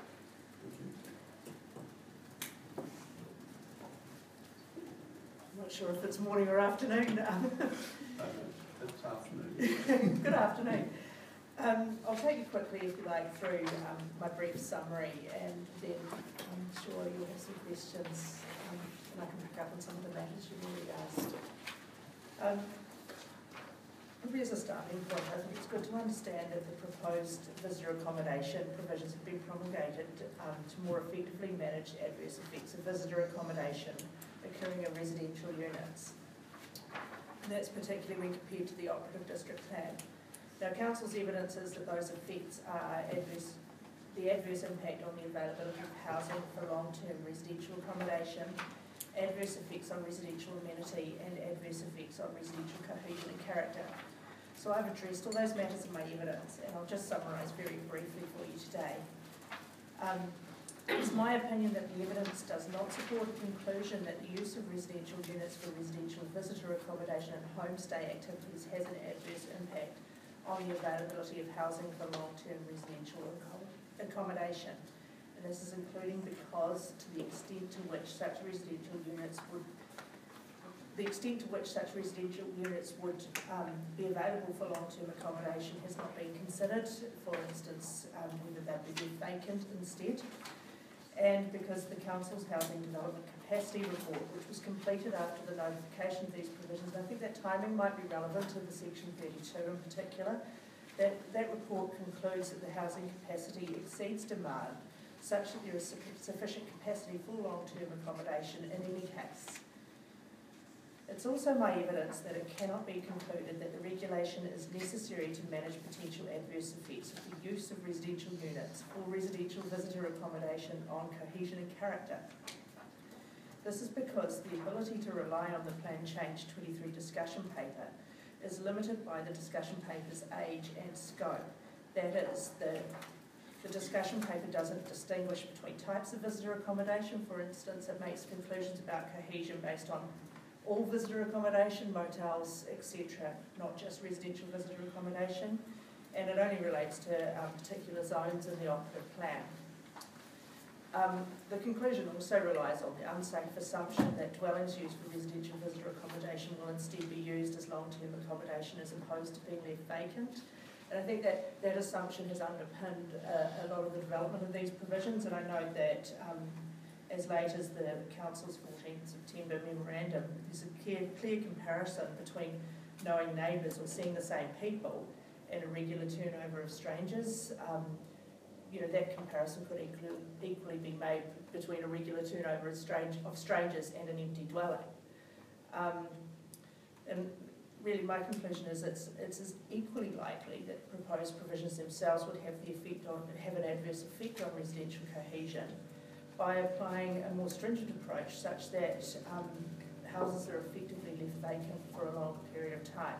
I'm not sure if it's morning or afternoon. It's afternoon. Good afternoon. I'll take you quickly, if you like, through my brief summary, and then I'm sure you'll have some questions, and I can pick up on some of the matters you've already asked. Probably as a starting point, I think it's good to understand that the proposed visitor accommodation provisions have been promulgated to more effectively manage adverse effects of visitor accommodation occurring in residential units. And that's particularly when compared to the operative district plan. Now, Council's evidence is that those effects are the adverse impact on the availability of housing for long-term residential accommodation, adverse effects on residential amenity, and adverse effects on residential cohesion and character. So I've addressed all those matters in my evidence, and I'll just summarise very briefly for you today. It's my opinion that the evidence does not support the conclusion that the use of residential units for residential visitor accommodation and homestay activities has an adverse impact on the availability of housing for long-term residential accommodation. And this is including because to the extent to which such residential units would be available for long-term accommodation has not been considered, for instance, whether they'd be left vacant instead. And because the Council's Housing Development Capacity Report, which was completed after the notification of these provisions, and I think that timing might be relevant to the Section 32 in particular, that report concludes that the housing capacity exceeds demand, such that there is sufficient capacity for long-term accommodation in any case. It's also my evidence that it cannot be concluded that the regulation is necessary to manage potential adverse effects of the use of residential units or residential visitor accommodation on cohesion and character. This is because the ability to rely on the Plan Change 23 discussion paper is limited by the discussion paper's age and scope. That is, the discussion paper doesn't distinguish between types of visitor accommodation. For instance, it makes conclusions about cohesion based on all visitor accommodation, motels, etc., not just residential visitor accommodation, and it only relates to particular zones in the operative plan. The conclusion also relies on the unsafe assumption that dwellings used for residential visitor accommodation will instead be used as long-term accommodation as opposed to being left vacant. And I think that that assumption has underpinned a lot of the development of these provisions, and I know that as late as the Council's 14th September memorandum, there's a clear comparison between knowing neighbours or seeing the same people and a regular turnover of strangers. That comparison could equally be made between a regular turnover of strangers and an empty dwelling. And really my conclusion is it's as equally likely that proposed provisions themselves would have an adverse effect on residential cohesion by applying a more stringent approach such that houses are effectively left vacant for a long period of time.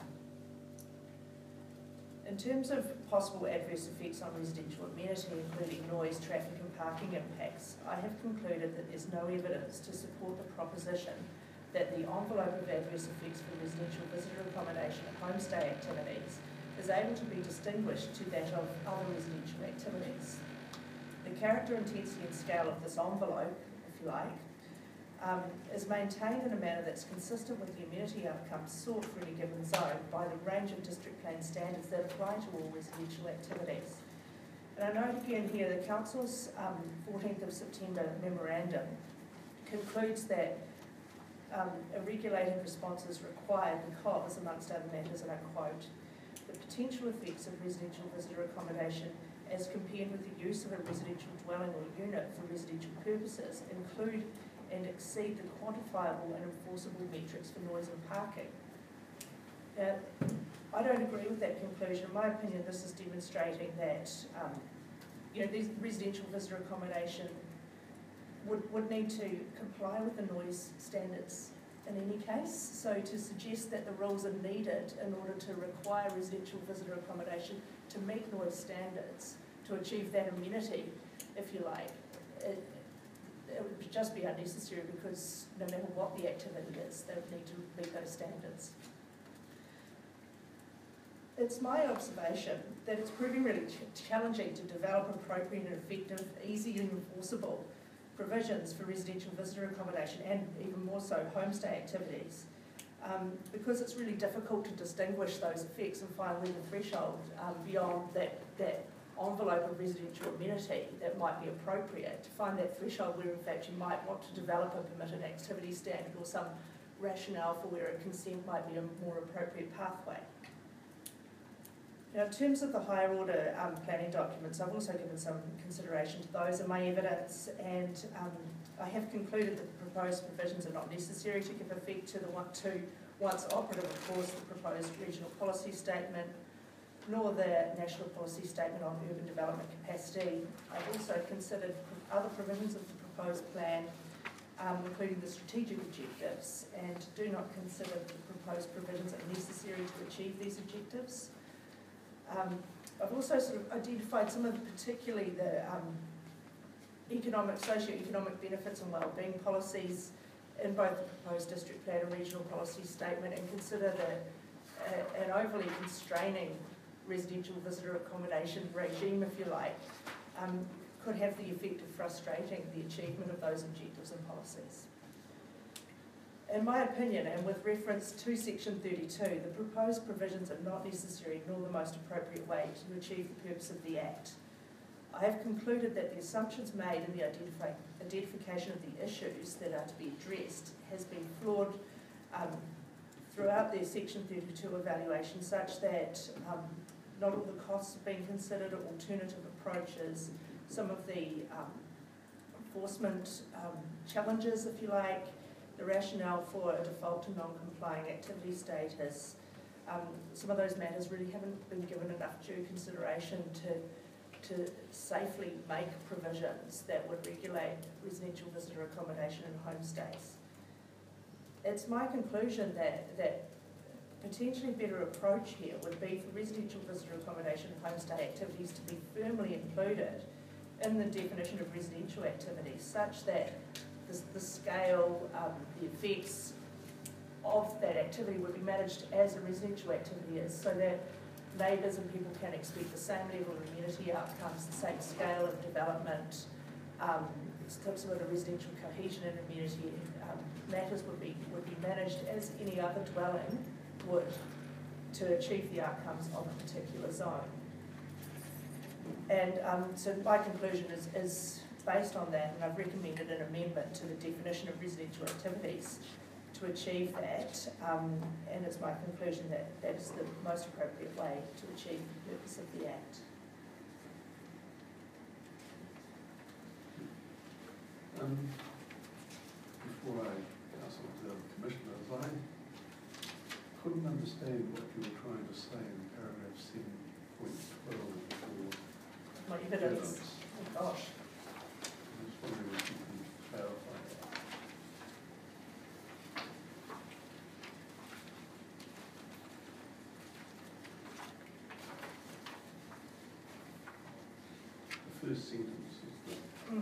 In terms of possible adverse effects on residential amenity, including noise, traffic and parking impacts, I have concluded that there's no evidence to support the proposition that the envelope of adverse effects for residential visitor accommodation and homestay activities is able to be distinguished to that of other residential activities. The character, intensity and scale of this envelope, if you like, is maintained in a manner that's consistent with the amenity outcomes sought for any given zone by the range of district plan standards that apply to all residential activities. And I note again here the Council's 14th of September memorandum concludes that a regulated response is required because, amongst other matters, and I quote, the potential effects of residential visitor accommodation as compared with the use of a residential dwelling or unit for residential purposes include and exceed the quantifiable and enforceable metrics for noise and parking. I don't agree with that conclusion. In my opinion, this is demonstrating that these residential visitor accommodation would need to comply with the noise standards in any case. So to suggest that the rules are needed in order to require residential visitor accommodation to meet noise standards, to achieve that amenity, if you like, it would just be unnecessary because no matter what the activity is, they would need to meet those standards. It's my observation that it's proving really challenging to develop appropriate and effective, easy and enforceable provisions for residential visitor accommodation and even more so homestay activities because it's really difficult to distinguish those effects and find where the threshold beyond that envelope of residential amenity that might be appropriate, to find that threshold where in fact you might want to develop a permitted activity standard or some rationale for where a consent might be a more appropriate pathway. Now, in terms of the higher order planning documents, I've also given some consideration to those in my evidence, and I have concluded that the proposed provisions are not necessary to give effect to once operative, of course, the proposed regional policy statement, nor the national policy statement on urban development capacity. I've also considered other provisions of the proposed plan, including the strategic objectives, and do not consider the proposed provisions are necessary to achieve these objectives. I've also sort of identified some of particularly socio-economic benefits and wellbeing policies in both the proposed district plan and regional policy statement, and consider that an overly constraining residential visitor accommodation regime, if you like, could have the effect of frustrating the achievement of those objectives and policies. In my opinion, and with reference to section 32, the proposed provisions are not necessary nor the most appropriate way to achieve the purpose of the Act. I have concluded that the assumptions made in the identification of the issues that are to be addressed has been flawed throughout their section 32 evaluation, such that not all the costs have been considered, alternative approaches, some of the enforcement challenges, if you like, the rationale for a default to non-complying activity status. Some of those matters really haven't been given enough due consideration to safely make provisions that would regulate residential visitor accommodation and homestays. It's my conclusion that potentially better approach here would be for residential visitor accommodation and homestay activities to be firmly included in the definition of residential activities, such that the scale, the effects of that activity would be managed as a residential activity is, so that neighbours and people can expect the same level of amenity outcomes, the same scale of development, some of the residential cohesion and amenity matters would be managed as any other dwelling would to achieve the outcomes of a particular zone. And so my conclusion is based on that, and I've recommended an amendment to the definition of residential activities to achieve that, and it's my conclusion that that is the most appropriate way to achieve the purpose of the Act. Before I pass on to the commissioners, I couldn't understand what you were trying to say in paragraph 7.12 for My evidence, oh gosh. I'm just wondering if you can clarify that. The first sentence is the...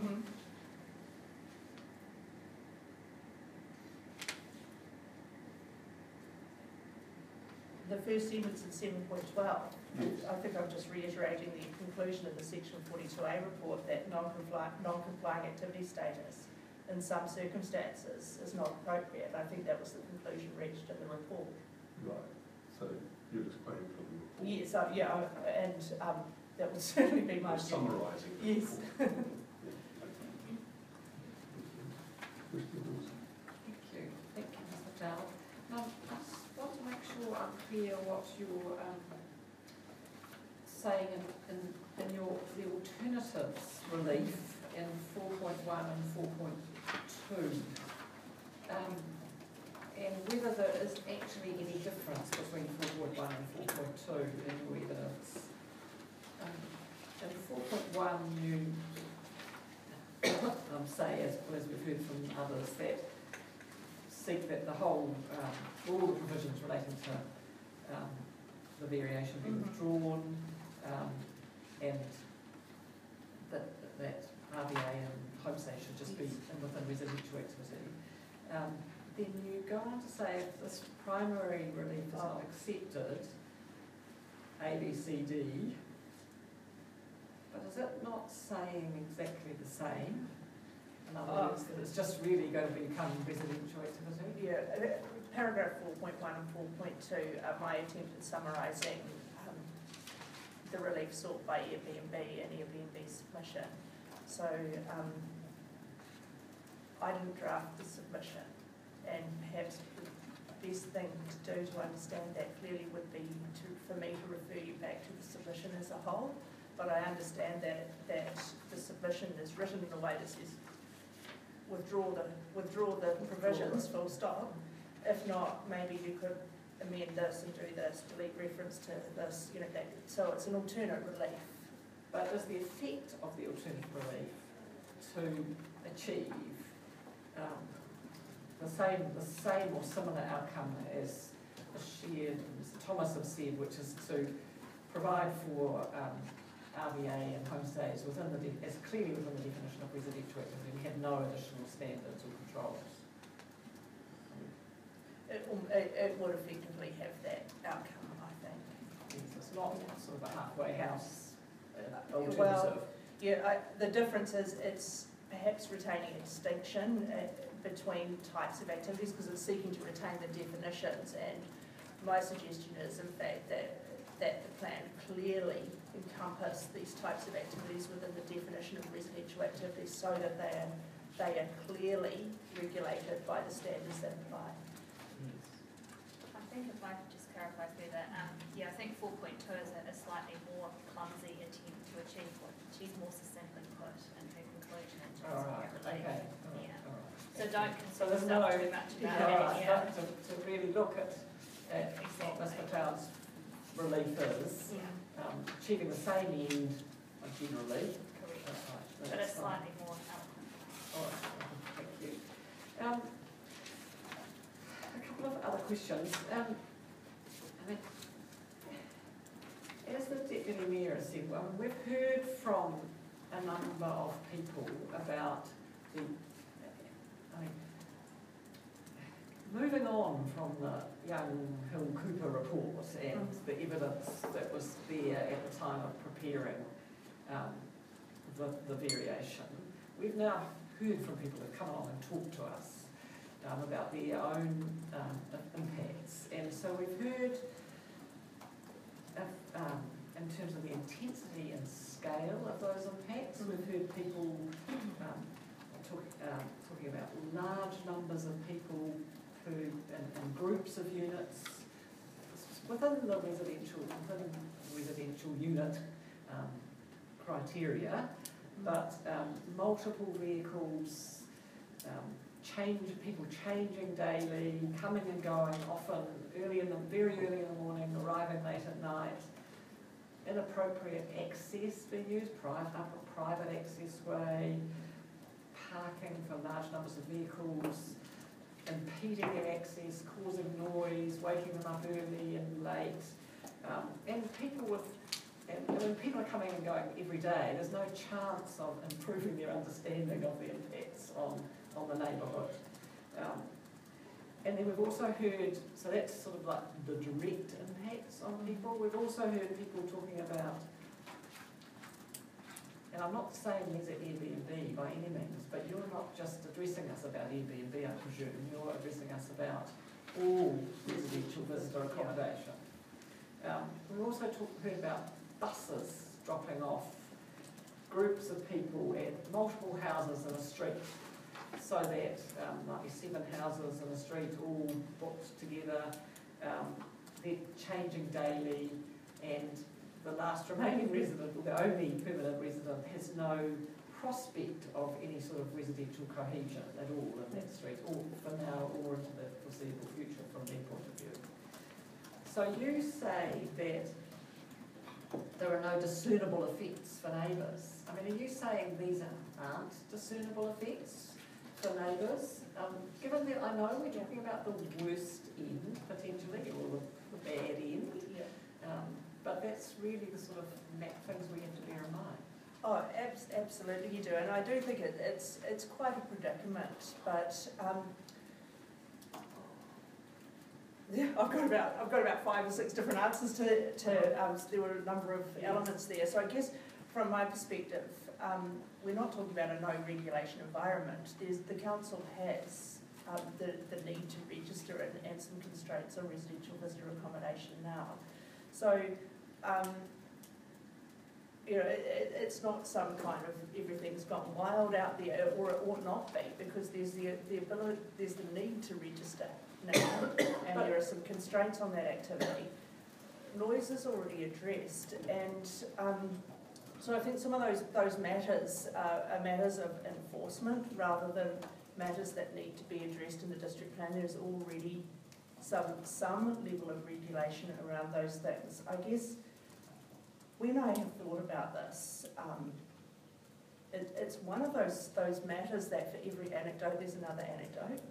The first sentence in 7.12, Yes. I think I'm just reiterating the conclusion of the section 42A report that non-complying activity status in some circumstances is not appropriate. I think that was the conclusion reached in the report. Right, so you're just quoting from the report. Yes, yeah, and that would certainly be my... Summarising the Yes. report. Thank you, Mr. Dowell. I just want to make sure I'm clear what you're saying in the alternatives relief in 4.1 and 4.2, and whether there is actually any difference between 4.1 and 4.2 in your evidence. In 4.1 you say, as we've heard from others, that seek that the whole, all the provisions relating to the variation be withdrawn, and that RVA and homestay should just be within residential activity. Then you go on to say if this primary relief is not accepted, A, B, C, D, but is it not saying exactly the same? In other words, that it's just really going to become residential activity? Yeah, paragraph 4.1 and 4.2 are my attempt at summarising the relief sought by Airbnb and Airbnb's submission. So I didn't draft the submission, and perhaps the best thing to do to understand that clearly would be for me to refer you back to the submission as a whole. But I understand that the submission is written in a way that says withdraw the provisions, full stop. If not, maybe you could amend this and do this, delete reference to this, that. So it's an alternate relief. But is the effect of the alternate relief to achieve the same or similar outcome as Mr. Thomas has said, which is to provide for RVA and homestays within as clearly within the definition of residential activity and had no additional standards or controls. It would effectively have that outcome, I think. Yes, it's not sort of a halfway house alternative. Well, yeah, the difference is it's perhaps retaining a distinction between types of activities because it's seeking to retain the definitions, and my suggestion is in fact that the plan clearly encompass these types of activities within the definition of residential activities so that they are clearly regulated by the standards that apply. I think if I could just clarify further, yeah, I think 4.2 is a slightly more clumsy attempt to achieve what she's more succinctly put in her conclusion in terms of her relief. Okay. Yeah. All right. So don't So consider there's no, stuff too much about it. Yeah. to really look at what Ms. McLeod's relief is, Yeah, achieving the same end generally. correct. That's right. But That's it's fine. slightly more eloquent. All right, thank you. A couple of other questions. I mean, as the Deputy Mayor has said, we've heard from a number of people about the, moving on from the Young Hill Cooper report and the evidence that was there at the time of preparing the variation, we've now heard from people who've come along and talked to us about their own impacts. And so we've heard, in terms of the intensity and scale of those impacts, we've heard people talking about large numbers of people who, and groups of units within the residential unit criteria, but mortal vehicles, people changing daily, coming and going, often very early in the morning, arriving late at night, inappropriate access being used, private access way, parking for large numbers of vehicles, impeding their access, causing noise, waking them up early and late, and when people are coming and going every day, there's no chance of improving their understanding of the impacts on the neighbourhood. And then we've also heard, so that's sort of like the direct impacts on people. We've also heard people talking about, and I'm not saying these are Airbnb by any means, but you're not just addressing us about Airbnb, I presume. You're addressing us about all residential visitor accommodation. We've also heard about buses dropping off groups of people at multiple houses in a street, so that might be 7 houses in a street all booked together. They're changing daily, and the last remaining resident, or the only permanent resident, has no prospect of any sort of residential cohesion at all in that street, or for now or into the foreseeable future from their point of view. So you say that there are no discernible effects for neighbours. I mean, are you saying these aren't discernible effects for neighbours? Given that I know we're talking about the worst end, potentially, or the bad end, but that's really the sort of things we have to bear in mind. Oh, absolutely you do, and I do think it's quite a predicament. But yeah, I've got about 5 or 6 different answers to there were a number of elements there. So I guess from my perspective, we're not talking about a no regulation environment. The council has the need to register and some constraints on residential visitor accommodation now. So it's not some kind of everything's gone wild out there, or it ought not be, because there's the need to register now, and there are some constraints on that activity. Noise is already addressed, and so I think some of those matters are matters of enforcement rather than matters that need to be addressed in the district plan. There's already some level of regulation around those things. I guess when I have thought about this, it's one of those matters that for every anecdote there's another anecdote.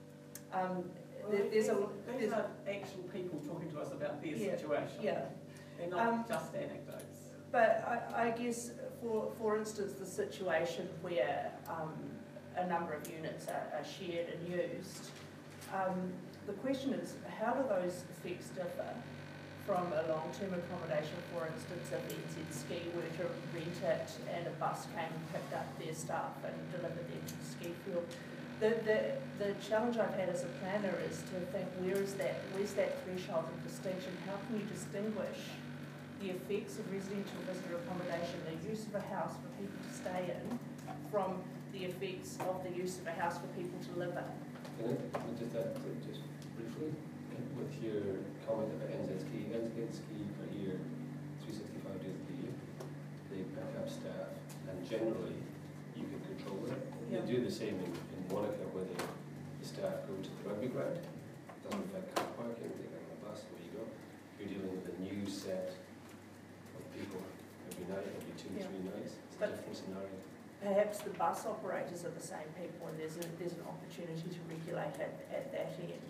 These are actual people talking to us about their situation. Yeah. They're not just anecdotes. But I guess, for instance, the situation where a number of units are shared and used, the question is, how do those effects differ from a long-term accommodation? For instance, if NZ Ski were to rent it and a bus came and picked up their staff and delivered them to the ski field. The challenge I've had as a planner is to think, where's that threshold of distinction? How can you distinguish the effects of residential visitor accommodation, the use of a house for people to stay in, from the effects of the use of a house for people to live in? Can I just add just briefly with your comment about NZ Ski per year, 365 days a year, they pick up staff, and generally you can control it. Yeah. They do the same in Monaco, where the staff go to the rugby ground. It doesn't affect car parking, they get on a bus, where you go. You're dealing with a new set of people every night, every 2 Yeah. 3 nights. It's a But different scenario. perhaps the bus operators are the same people, and there's an opportunity to regulate at that end.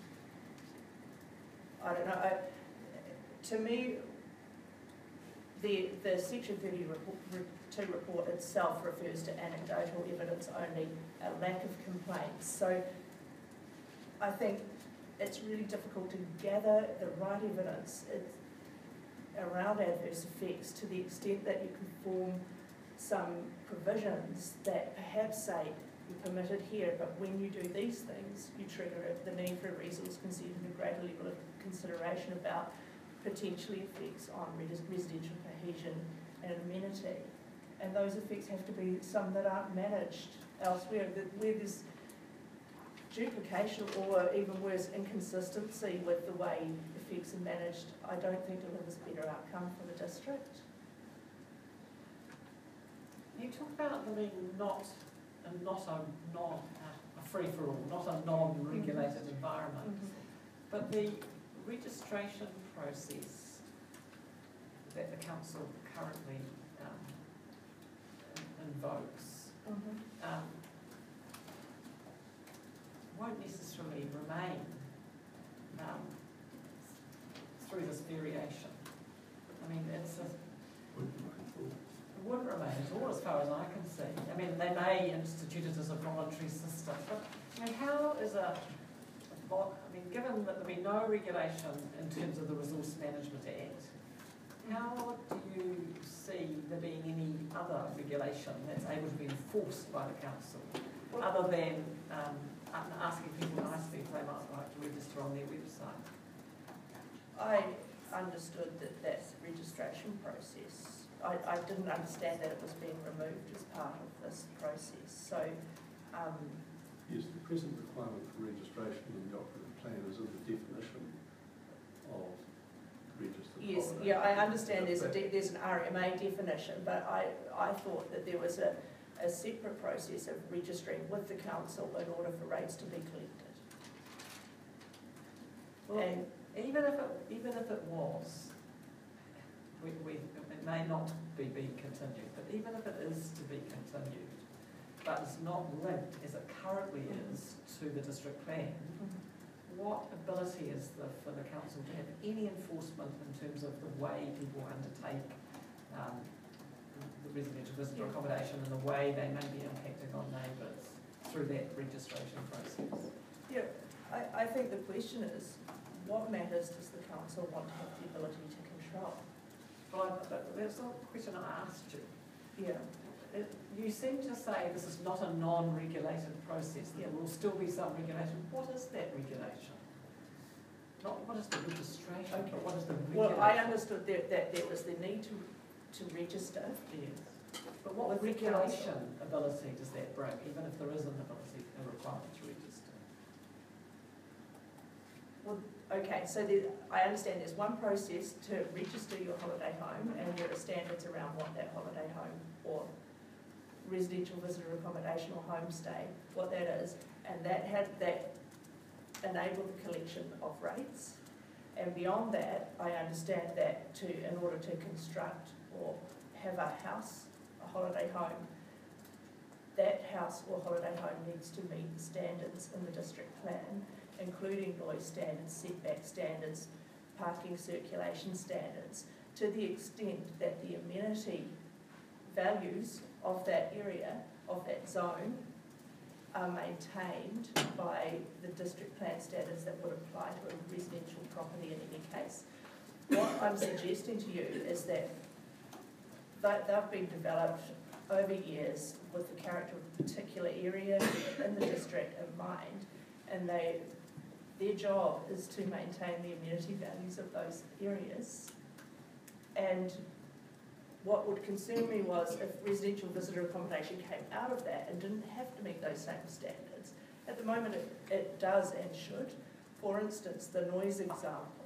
I don't know. To me, the Section 32 report itself refers to anecdotal evidence only, a lack of complaints. So I think it's really difficult to gather the right evidence around adverse effects to the extent that you can form some provisions that perhaps say you're permitted here, but when you do these things, you trigger the need for a resource consent and a greater level of consideration about potentially effects on residential cohesion and amenity. And those effects have to be some that aren't managed elsewhere, where there's duplication or even worse, inconsistency with the way effects are managed. I don't think delivers a better outcome for the district. You talk about them being not a free-for-all, not a non-regulated environment. But the registration process that the council currently invokes won't necessarily remain through this variation. I mean, it wouldn't remain at all as far as I can see. I mean, they may institute it as a voluntary system, but I mean, how is given that there'll be no regulation in terms of the Resource Management Act, how do you see there being any other regulation that's able to be enforced by the council, other than asking people nicely if they might like to register on their website? I understood that registration process, I didn't understand that it was being removed as part of this process. So, yes, the present requirement for registration in the operative plan is in the definition of registered yes, holiday. yeah, I understand there's an RMA definition, but I thought that there was a separate process of registering with the council in order for rates to be collected. Well, and even if it was, it may not be being continued, but even if it is to be continued, but it's not linked as it currently is to the district plan, what ability is there for the council to have any enforcement in terms of the way people undertake the residential visitor accommodation and the way they may be impacting on neighbours through that registration process? yeah, I think the question is, what matters does the council want to have the ability to control? But that's not the question I asked you. Yeah. You seem to say this is not a non-regulated process, that there will still be some regulation. What is that regulation? Not what is the registration, but what is the regulation? Well, I understood that there was the need to register. Yes. But what regulation ability does that bring, even if there is an ability, a requirement to register? Well, okay, so I understand there's one process to register your holiday home, and there are standards around what that holiday home or residential visitor accommodation or homestay, what that is, and that enabled the collection of rates. And beyond that, I understand that in order to construct or have a house, a holiday home, that house or holiday home needs to meet the standards in the district plan, including noise standards, setback standards, parking circulation standards. to the extent that the amenity values of that area, of that zone, are maintained by the district plan standards that would apply to a residential property in any case. What I'm suggesting to you is that they've been developed over years with the character of a particular area in the district in mind, and their job is to maintain the amenity values of those areas. And what would concern me was if residential visitor accommodation came out of that and didn't have to meet those same standards. At the moment it does and should. For instance, the noise example.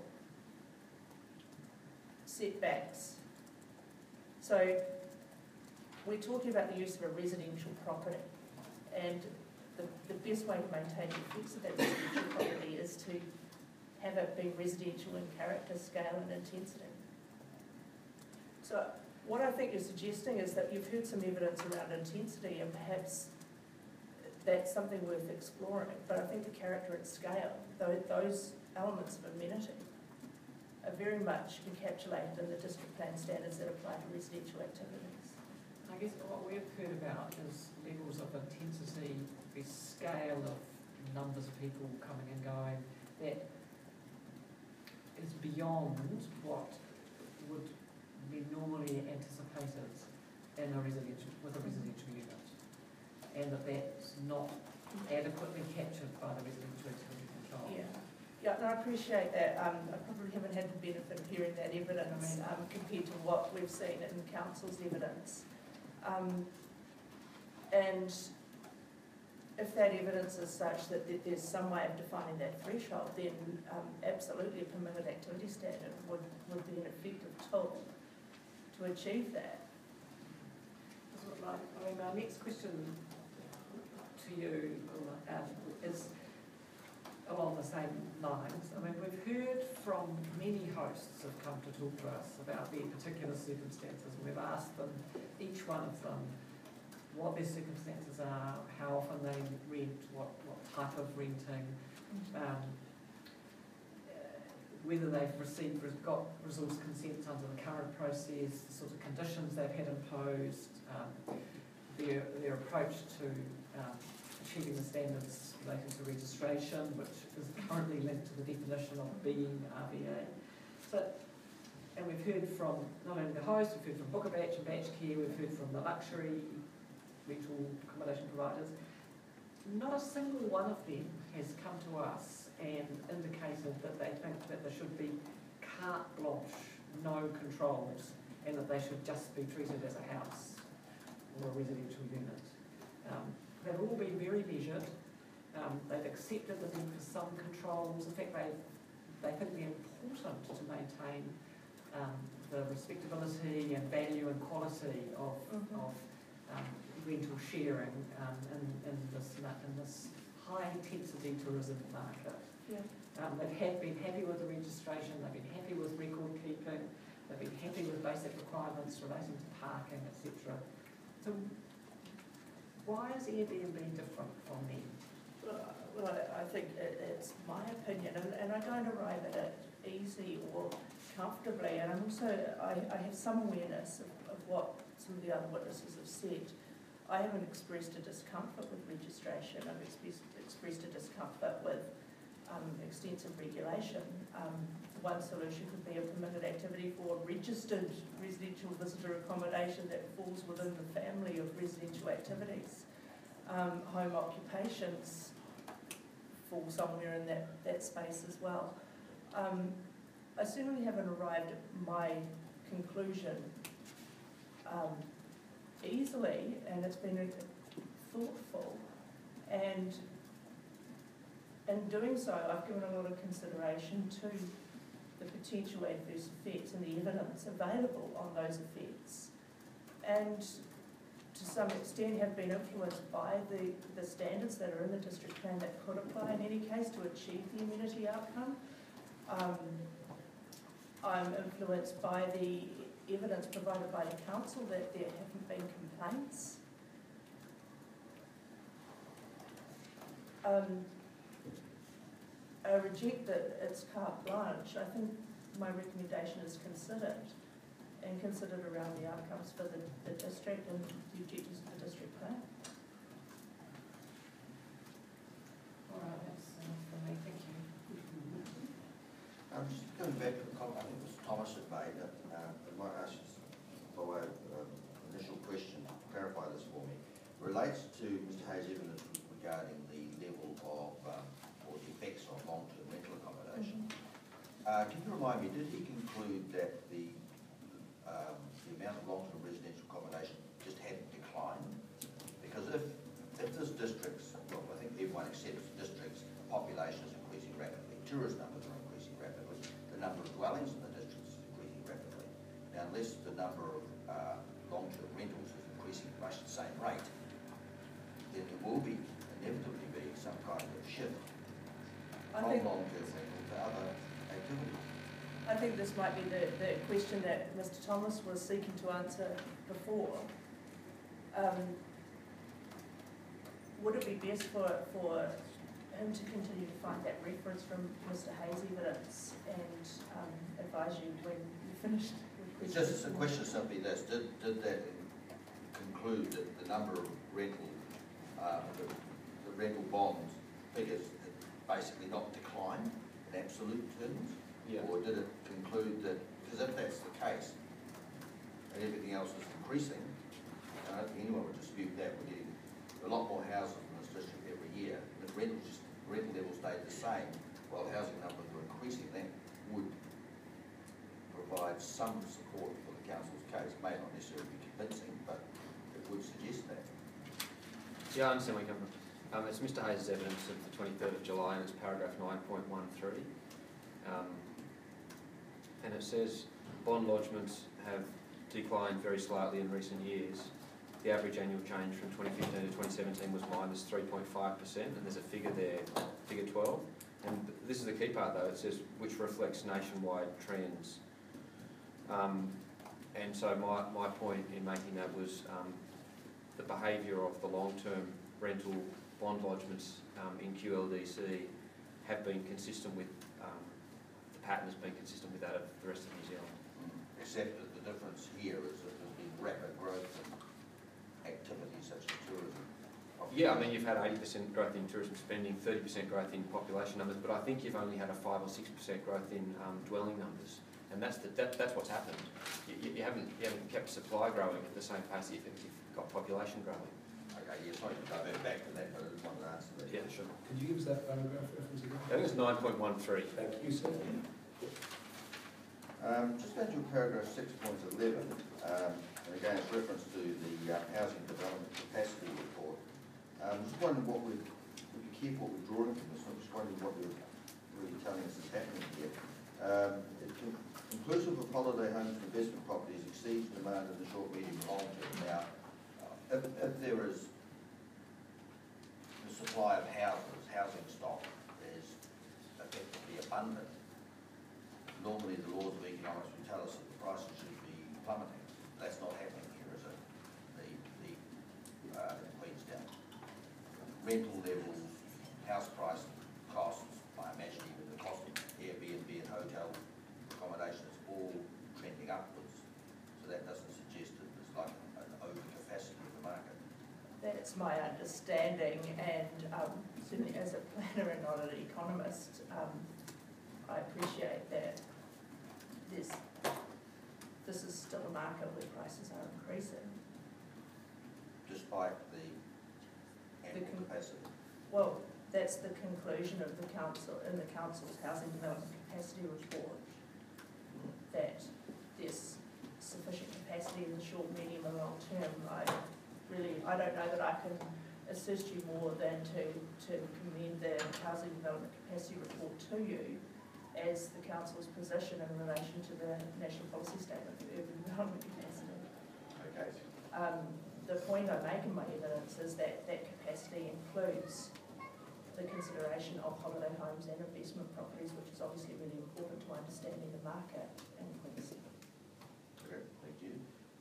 Setbacks. So we're talking about the use of a residential property, and the best way to maintain the effects of that residential property is to have it be residential in character, scale and intensity. So what I think you're suggesting is that you've heard some evidence around intensity, and perhaps that's something worth exploring, but I think the character and scale, those elements of amenity, are very much encapsulated in the district plan standards that apply to residential activities. I guess what we've heard about is levels of intensity, the scale of numbers of people coming and going, that is beyond what would be normally anticipated in a residential, with a residential unit, and that's not adequately captured by the residential activity control. Yeah, and I appreciate that. I probably haven't had the benefit of hearing that evidence compared to what we've seen in council's evidence. And if that evidence is such that there's some way of defining that threshold, then absolutely a permitted activity standard would be an effective tool to achieve that. I mean, our next question to you is along the same lines. I mean, we've heard from many hosts have come to talk to us about their particular circumstances. We've asked them, each one of them, what their circumstances are, how often they rent, what type of renting, whether they've got resource consents under the current process, the sort of conditions they've had imposed, their approach to achieving the standards relating to registration, which is currently linked to the definition of being RVA. So, and we've heard from not only the host, we've heard from Booker Batch and Batch Care, we've heard from the luxury rental accommodation providers. Not a single one of them has come to us and indicated that they think that there should be carte blanche, no controls, and that they should just be treated as a house or a residential unit. They've all been very measured. They've accepted the need for some controls. In fact, they think they're important to maintain the respectability and value and quality of rental sharing in this high intensity tourism market. Yeah. They've been happy with the registration, they've been happy with record keeping, they've been happy with basic requirements relating to parking, etc. So why is Airbnb different from them? Well, I think it's my opinion, and I don't arrive at it easy or comfortably, and I have some awareness of what some of the other witnesses have said. I haven't expressed a discomfort with registration. I've expressed a discomfort with extensive regulation. One solution could be a permitted activity for registered residential visitor accommodation that falls within the family of residential activities. Home occupations fall somewhere in that space as well. I certainly haven't arrived at my conclusion easily, and it's been thoughtful, and in doing so I've given a lot of consideration to the potential adverse effects and the evidence available on those effects, and to some extent have been influenced by the standards that are in the district plan that could apply in any case to achieve the amenity outcome. I'm influenced by the evidence provided by the council that there haven't been complaints. I reject that it's carte blanche. I think my recommendation is considered. and considered around the outcomes for the district and the objectives of the district plan. All right, that's enough for me, thank you. Just going back to the comment, I think it was Thomas that made it, I might ask you by way of initial question, to clarify this for me. Relates to Mr. Hayes' evidence regarding the level of, or the effects of long-term rental accommodation. Can you remind me, did he conclude that the amount of long-term residential accommodation just hadn't declined? Because if this district's, well, I think everyone accepts the district's population is increasing rapidly, tourist numbers are increasing rapidly, the number of dwellings in the district is increasing rapidly. Now, unless the number of long-term rentals is increasing at much the same rate, then there will inevitably be some kind of shift I from think, long-term rental to other activities. I think this might be the question that Mr. Thomas was seeking to answer before. Would it be best for him to continue to find that reference from Mr. Hayes' evidence and advise you when you finished with It's just a question simply this, did that conclude that the number of rental, the rental bond figures had basically not declined in absolute terms? Yeah. Or did it conclude that, because if that's the case, and everything else is increasing, I don't think anyone would dispute that, we're getting a lot more houses in this district every year, and if rental levels stayed the same while housing numbers were increasing, that would provide some support for the council's case. May not necessarily be convincing, but it would suggest that. Yeah, I understand where you come from. It's Mr. Hayes' evidence of the 23rd of July, and it's paragraph 9.13. And it says bond lodgements have declined very slightly in recent years. The average annual change from 2015 to 2017 was minus 3.5%, and there's a figure there, figure 12. And this is the key part though, it says which reflects nationwide trends. And so my point in making that was the behaviour of the long-term rental bond lodgements in QLDC have been consistent with, the pattern has been consistent with that of the rest of New Zealand. Except that the difference here is that there's been rapid growth in activities such as tourism. Yeah, I mean, you've had 80% growth in tourism spending, 30% growth in population numbers, but I think you've only had a 5 or 6% growth in dwelling numbers, and that's what's happened. You haven't kept supply growing at the same pace that you've got population growing. Okay, yeah, sorry to divert back to that, but I just wanted to answer that. Yeah, sure. Could you give us that paragraph reference again? I think it's 9.13. Thank you, sir. Just going to paragraph 6.11, and again it's reference to the Housing Development Capacity Report. Just wondering what we'd be careful what we're drawing from this. I'm just wondering what you're really telling us is happening here. Inclusive of holiday homes and investment properties exceeds demand in the short, medium, and long term. Now, if there is the supply of housing stock is effectively abundant, normally the laws of economics would tell us that the prices should be plummeting. That's not happening here, is it? In Queenstown. Rental levels, house price costs, I imagine even the cost of Airbnb and hotel accommodation is all trending upwards. So that doesn't suggest that there's like an overcapacity of the market. That's my understanding, and certainly as a planner and not an economist, I appreciate that this is still a market where prices are increasing. Despite the ample capacity. Well, that's the conclusion of the council, in the council's housing development capacity report, that there's sufficient capacity in the short, medium and long term. I don't know that I can assist you more than to commend the housing development capacity report to you as the council's position in relation to the National Policy Statement for Urban Development Capacity. Okay. The point I make in my evidence is that that capacity includes the consideration of holiday homes and investment properties, which is obviously really important to understanding the market in Queensland. Okay, thank you.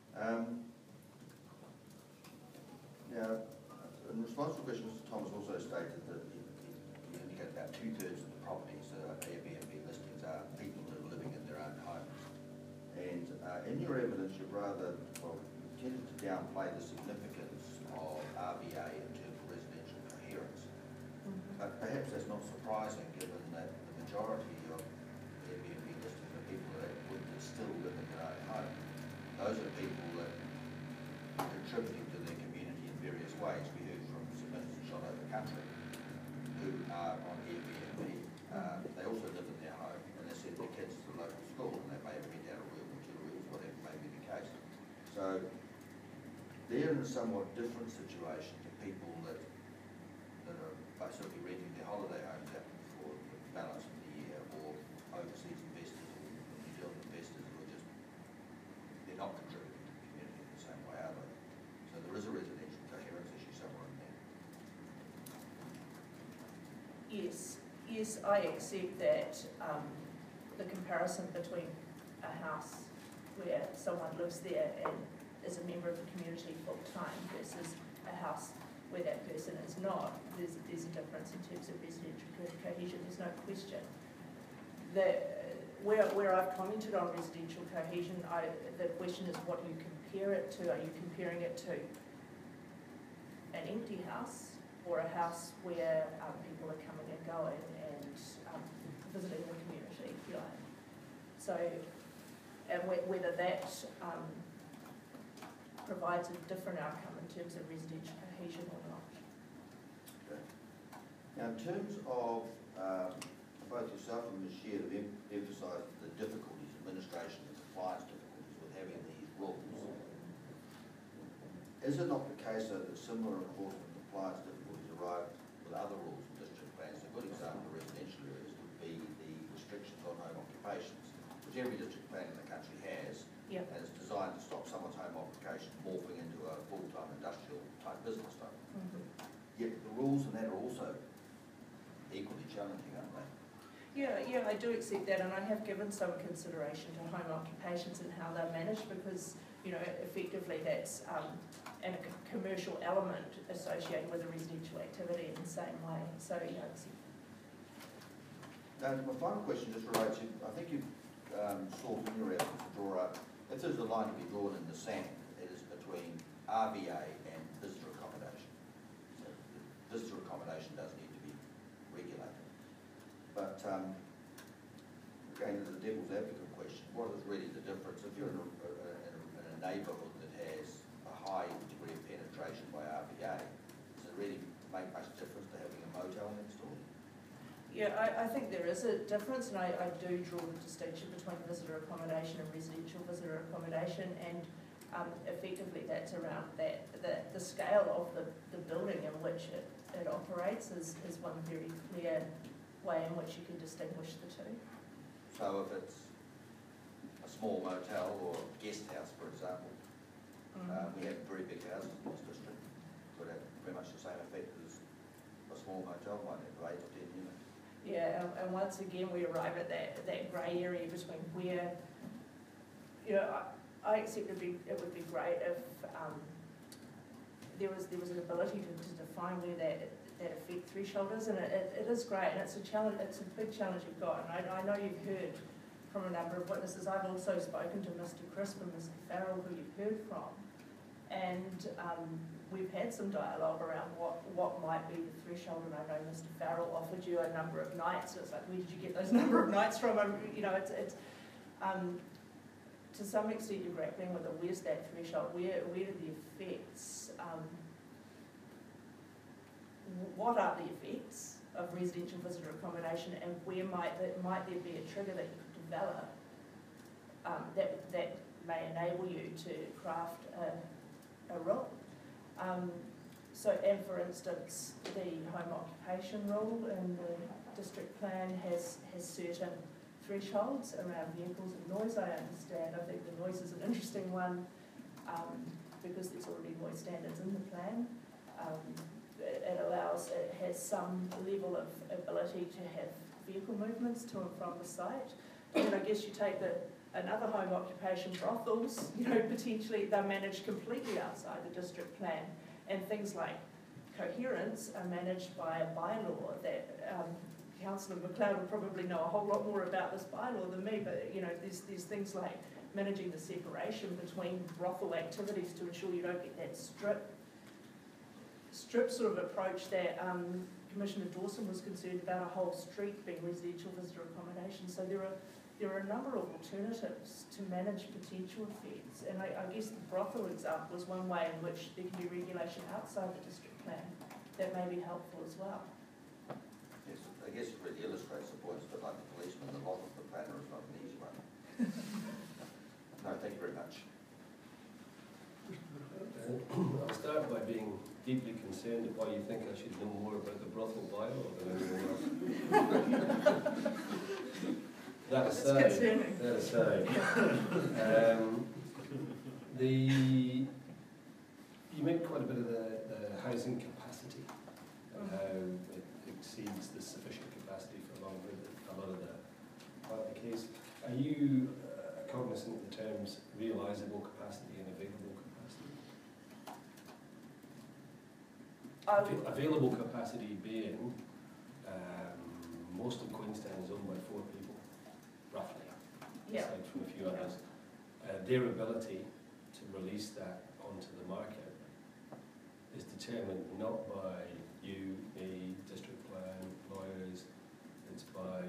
Now, in response to the question, Mr. Thomas also stated that he indicated about 2/3 of the properties that are Airbnb listings are people that are living in their own homes. And in your evidence, rather, well, tended to downplay the significance of RBA in terms of residential coherence. But perhaps that's not surprising, given that the majority of Airbnb listings are people that would still live in their own home. Those are people that are contributing to their community in various ways. We heard from some ministers shot over the country who are on Airbnb. They also live in their home and they send their kids to the local school, and they may have rent out a room or 2 rooms, whatever may be the case. So they're in a somewhat different situation to people that are basically renting their holiday homes out for the balance of the year, or overseas investors or New Zealand investors who are just, they're not contributing to the community in the same way, are they? So there is a residential coherence issue somewhere in there. Yes, I accept that the comparison between a house where someone lives there and is a member of the community full time versus a house where that person is not, there's a difference in terms of residential cohesion, there's no question. Where I've commented on residential cohesion, the question is what do you compare it to? Are you comparing it to an empty house or a house where people are coming and going and visiting the community, if you like? So, and whether that provides a different outcome in terms of residential cohesion or not. Okay. Now, in terms of both yourself and Ms. Sheard have emphasised the difficulties, administration and compliance difficulties with having these rules. Is it not the case that similar enforcement and compliance difficulties arise with other rules and district plans? A good example of residential areas would be the restrictions on home occupations, which every district plan in the country has. Yep. And it's designed to stop someone's home occupation morphing into a full-time industrial type business type. Yet the rules in that are also equally challenging, aren't they? Yeah, I do accept that, and I have given some consideration to home occupations and how they're managed, because, you know, effectively that's and a commercial element associated with a residential activity in the same way. So, yeah, I accept. Now, my final question just relates to, I think you've sought in your efforts to draw up, if there's a line to be drawn in the sand, it is between RVA and visitor accommodation. So visitor accommodation does need to be regulated. But again, the devil's advocate question, what is really the difference? If you're in a neighbourhood that has a high degree of penetration by RVA, does it really make much difference to having a motel next door? Yeah, I think there is a difference, and I do draw the distinction between visitor accommodation and residential visitor accommodation, and effectively that's around that the scale of the building in which it operates is one very clear way in which you can distinguish the two. So if it's a small motel or guest house, for example, we have very big houses in this district, would have pretty much the same effect as a small motel might have 8 or 10 units. Yeah, and once again we arrive at that grey area between where, you know, I accept it would be great if there was an ability to define where that effect threshold is, and it is great, and it's a challenge. It's a big challenge you've got, and I know you've heard from a number of witnesses. I've also spoken to Mr. Crisp and Mr. Farrell, who you've heard from, and we've had some dialogue around what might be the threshold, and I know Mr. Farrell offered you a number of nights, so it's like, where did you get those number of nights from? You know, it's to some extent you're grappling with where's that threshold, where do the effects, what are the effects of residential visitor accommodation, and where might there be a trigger that you could develop that may enable you to craft a rule. And for instance, the home occupation rule in the district plan has certain thresholds around vehicles and noise. I understand. I think the noise is an interesting one because there's already noise standards in the plan. It has some level of ability to have vehicle movements to and from the site. And I guess you take another home occupation, brothels, you know, potentially they're managed completely outside the district plan, and things like coherence are managed by a bylaw that Councillor McLeod will probably know a whole lot more about this bylaw than me, but you know, there's things like managing the separation between brothel activities to ensure you don't get that strip sort of approach that Commissioner Dawson was concerned about, a whole street being residential visitor accommodation. So there are a number of alternatives to manage potential effects, and I guess the brothel example is one way in which there can be regulation outside the district plan that may be helpful as well. Yes, I guess it really illustrates the point, but like the policeman, the lot of the planner is not an easy one. No, thank you very much. I'll start by being deeply concerned at why you think I should know more about the brothel bylaw than anyone else. That aside, you make quite a bit of the housing capacity and how it exceeds the sufficient capacity for a lot of the case. Are you cognizant of the terms realisable capacity and available capacity? Available capacity being most of Queenstown is owned by 4 people, roughly, aside from a few others. Their ability to release that onto the market is determined not by you, me, district plan, lawyers. It's by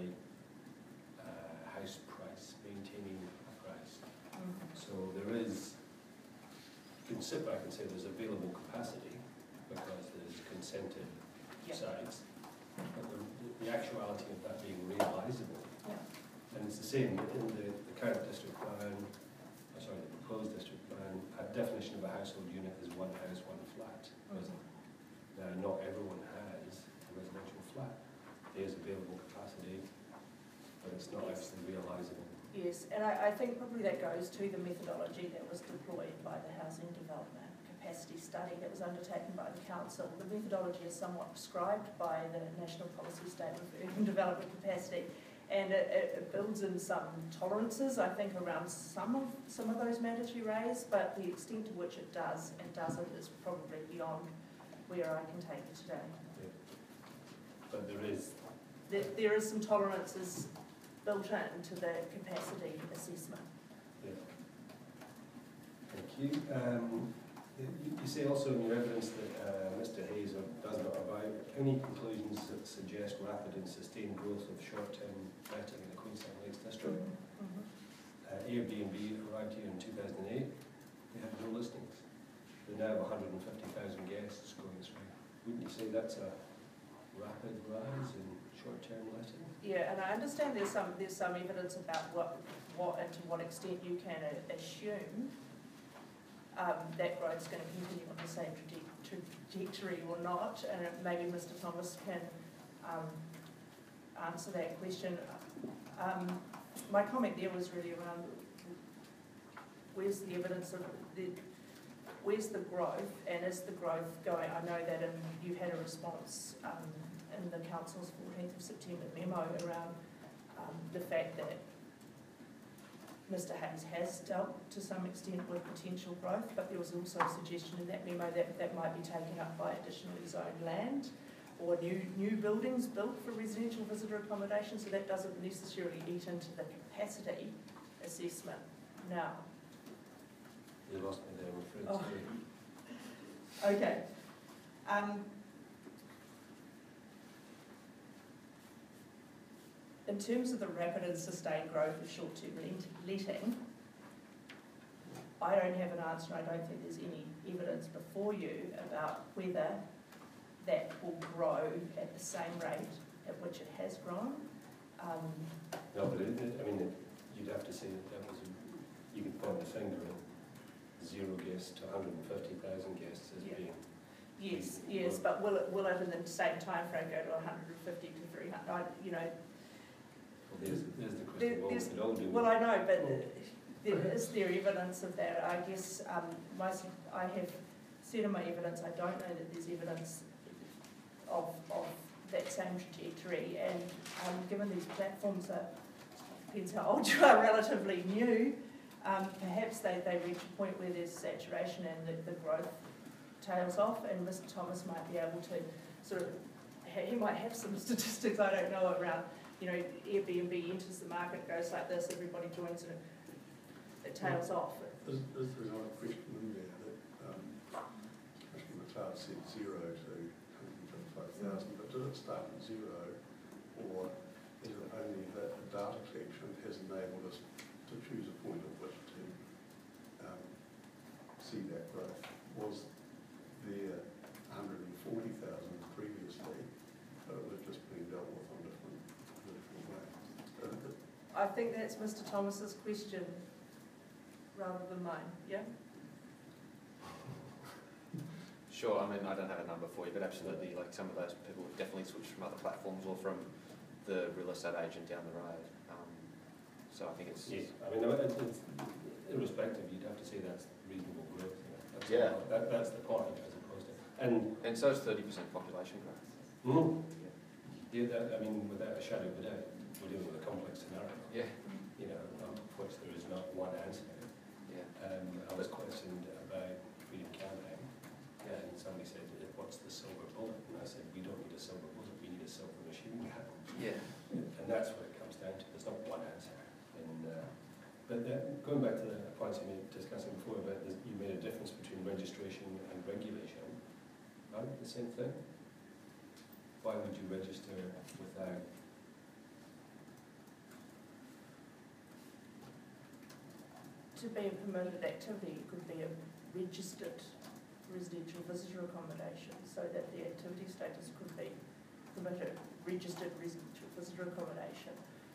house price, maintaining a price. So there is, you can sit back and say there's available capacity because there's consented sites, but the actuality of that being realisable. And it's the same in the current district plan, the proposed district plan. A definition of a household unit is 1 house, 1 flat. Now, not everyone has a residential flat. There's available capacity, but it's not actually realisable. Yes, and I think probably that goes to the methodology that was deployed by the Housing Development Capacity Study that was undertaken by the Council. The methodology is somewhat prescribed by the National Policy Statement for Urban Development Capacity, and it builds in some tolerances, I think, around some of those matters you raise, but the extent to which it does and doesn't is probably beyond where I can take it today. Yeah. But there is some tolerances built into the capacity assessment. Yeah. Thank you. You say also in your evidence that Mr. Hayes does not abide any conclusions that suggest rapid and sustained growth of short-term letting in the Queenstown Lakes District. Airbnb arrived here in 2008. They had no listings. They now have 150,000 guests going through. Wouldn't you say that's a rapid rise in short-term letting? Yeah, and I understand there's some evidence about what and to what extent you can assume that growth's going to continue on the same trajectory or not, and maybe Mr. Thomas can answer that question. My comment there was really around where's the evidence of where's the growth, and is the growth going? I know that you had a response in the Council's 14th of September memo around the fact that Mr. Hayes has dealt to some extent with potential growth, but there was also a suggestion in that memo that might be taken up by additionally zoned land or new buildings built for residential visitor accommodation, so that doesn't necessarily eat into the capacity assessment now. You lost me there, I'm afraid. Oh. Okay. In terms of the rapid and sustained growth of short-term letting, I don't have an answer. I don't think there's any evidence before you about whether that will grow at the same rate at which it has grown. No, but you'd have to say that was, you could point the finger at 0 guests to 150,000 guests as being. Yes, but will it in the same time frame go to 150 to 300? Well, there's the crystal ball. Well, I know, but is there evidence of that? I guess I have said in my evidence, I don't know that there's evidence of that same trajectory, and given these platforms are, depends how old you are, relatively new, perhaps they reach a point where there's saturation and the growth tails off, and Mr. Thomas might be able to sort of, he might have some statistics, I don't know, around, Airbnb enters the market, goes like this, everybody joins in. it tails off. Is there another question in there that Commissioner McLeod said 0 to 155,000, but did it start at 0, or is it only that the data collection has enabled us to choose a point at which to see that growth? Was there 140,000 previously, but it was just being dealt with on different ways? I think that's Mr. Thomas's question rather than mine, yeah? Sure, I mean, I don't have a number for you, but absolutely, like some of those people have definitely switched from other platforms or from the real estate agent down the road. So I think it's... Yes, I mean, it's irrespective, you'd have to say that's reasonable growth. That's Yeah. That's the point, as opposed to... And so is 30% population growth. Yeah, I mean, without a shadow of a doubt, we're dealing with a complex scenario. Yeah. You know, for which there is not one answer. Yeah. I was questioned about freedom campaign, and somebody said, what's the silver bullet? And I said, we don't need a silver bullet, we need a silver machine gun. Yeah. And that's what it comes down to. There's not one answer. And, but going back to the points you were discussing before about you made a difference between registration and regulation. Aren't they the same thing? Why would you register without? To be a permitted activity, it could be a registered residential visitor accommodation, so that the activity status could be permitted, registered residential visitor accommodation.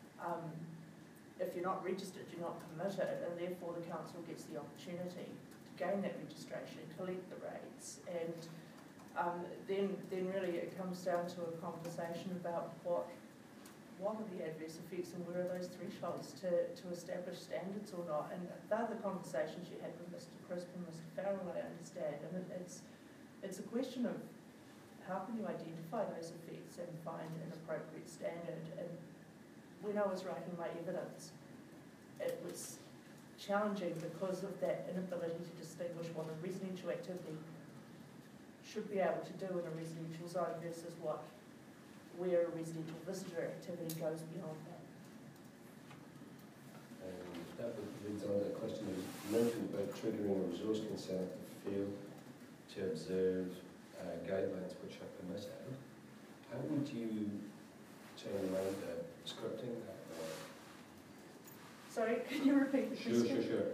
If you're not registered, you're not permitted, and therefore the council gets the opportunity to gain that registration, collect the rates, and then really it comes down to a conversation about what are the adverse effects and where are those thresholds to establish standards or not. And they're the conversations you had with Mr. Crisp and Mr. Farrell, I understand, and it's a question of how can you identify those effects and find an appropriate standard. And when I was writing my evidence, it was challenging because of that inability to distinguish what a residential activity should be able to do in a residential zone versus where a residential visitor activity goes beyond that. And that leads on to the question you mentioned about triggering a resource consent to fail to observe guidelines which are permitted. How would you change around scripting that? Sorry, can you repeat the question? Sure.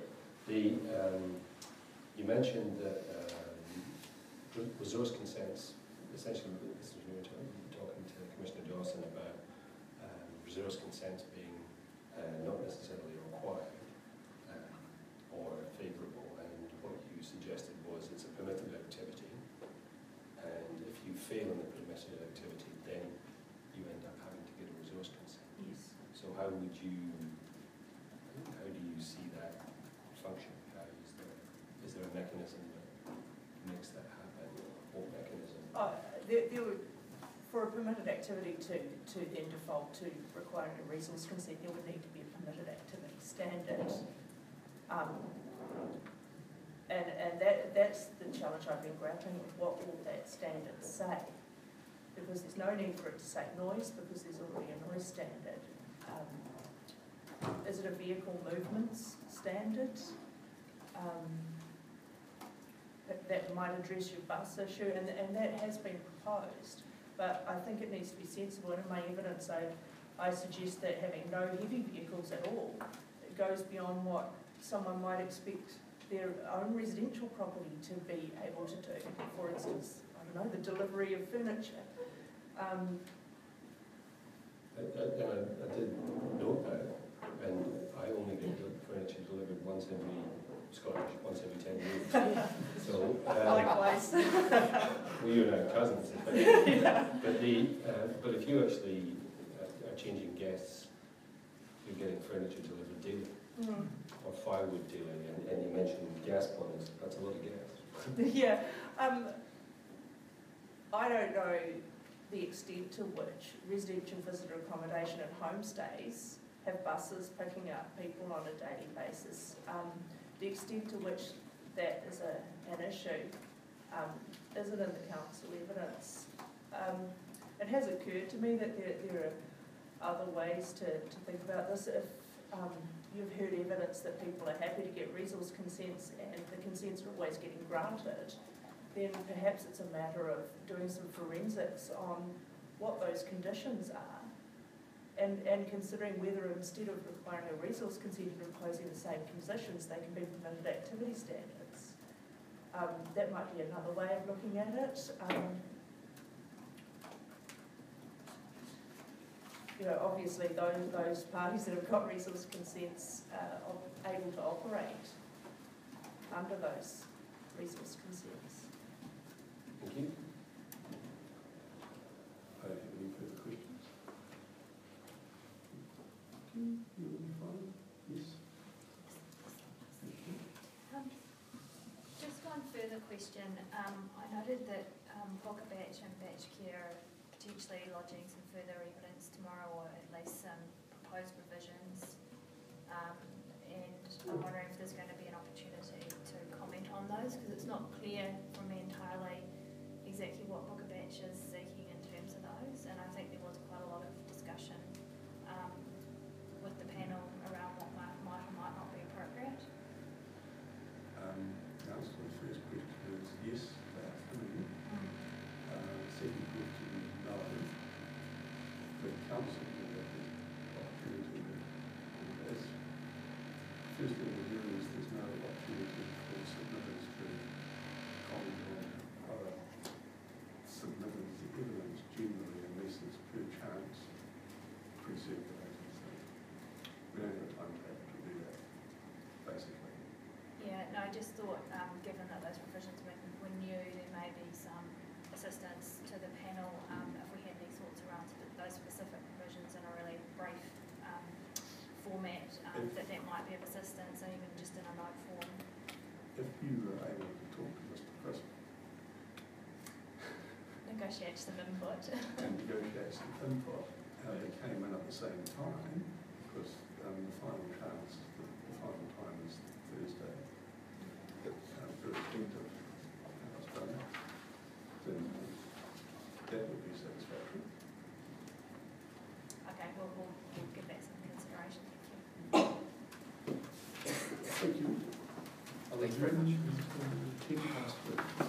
You mentioned that resource consents, essentially, this is when you were talking to Commissioner Dawson about resource consents being not necessarily required or favourable, and what you suggested was it's a permitted activity, and if you fail in the permitted activity, then you end up having to get a resource consent. Yes. So how do you see that function? Is there a mechanism that makes that happen? What mechanism? There would, for a permitted activity to then default to requiring a resource consent, there would need to be a permitted activity standard. And that's the challenge I've been grappling with. What will that standard say? Because there's no need for it to say noise, because there's already a noise standard. Is it a vehicle movements standard? That might address your bus issue, and that has been proposed, but I think it needs to be sensible. And in my evidence, I suggest that having no heavy vehicles at all, it goes beyond what someone might expect their own residential property to be able to do. For instance, I don't know, the delivery of furniture. I did note that, and I only get furniture delivered once every 10 years. So, Likewise. well, you're now cousins. Yeah. But if you actually are changing guests, you're getting furniture delivered daily, or firewood daily, and you mentioned gas boilers. That's a lot of gas. Yeah. I don't know the extent to which residential visitor accommodation and homestays have buses picking up people on a daily basis. The extent to which that is an issue isn't in the council evidence. It has occurred to me that there are other ways to think about this. you've heard evidence that people are happy to get resource consents and the consents are always getting granted, then perhaps it's a matter of doing some forensics on what those conditions are and considering whether instead of requiring a resource consent and imposing the same conditions, they can be permitted activity standards. That might be another way of looking at it. You know, obviously those parties that have got resource consents are able to operate under those resource consents. Thank you. I don't have any further questions. You will be fine? Yes. Thank you. Just one further question. I noted that Pocket Batch and Batch Care are potentially lodging some further evidence tomorrow, or at least some proposed revisions. And I'm wondering if there's going to be an opportunity to comment on those, because it's not clear from me entirely exactly what Pocket Batch is seeking in terms of those. And I think there was quite a lot of discussion with the panel around what might or might not be appropriate. The answer to the first question is yes, they are coming. Second question, no. The council will have the opportunity to, as first thing we're hearing is there's no opportunity for submitters to comment on other submitters' evidence generally unless it's per chance pre-circulated. So we don't have time to do that, basically. Yeah, no, I just thought, given that those provisions were new, there may be some assistance to the panel if we had these thoughts around those specific provisions in a really brief format, that might be of assistance, and even just in a note form. If you were able to talk to Mr. Crisp Negotiate some input. and negotiate some input, they came in at the same time, because the final chance, the final time is Thursday, irrespective of what's done, then that would be satisfactory. Okay, we'll give that some consideration. Thank you. Thank you. Thank you very much. Mr. King Pastor.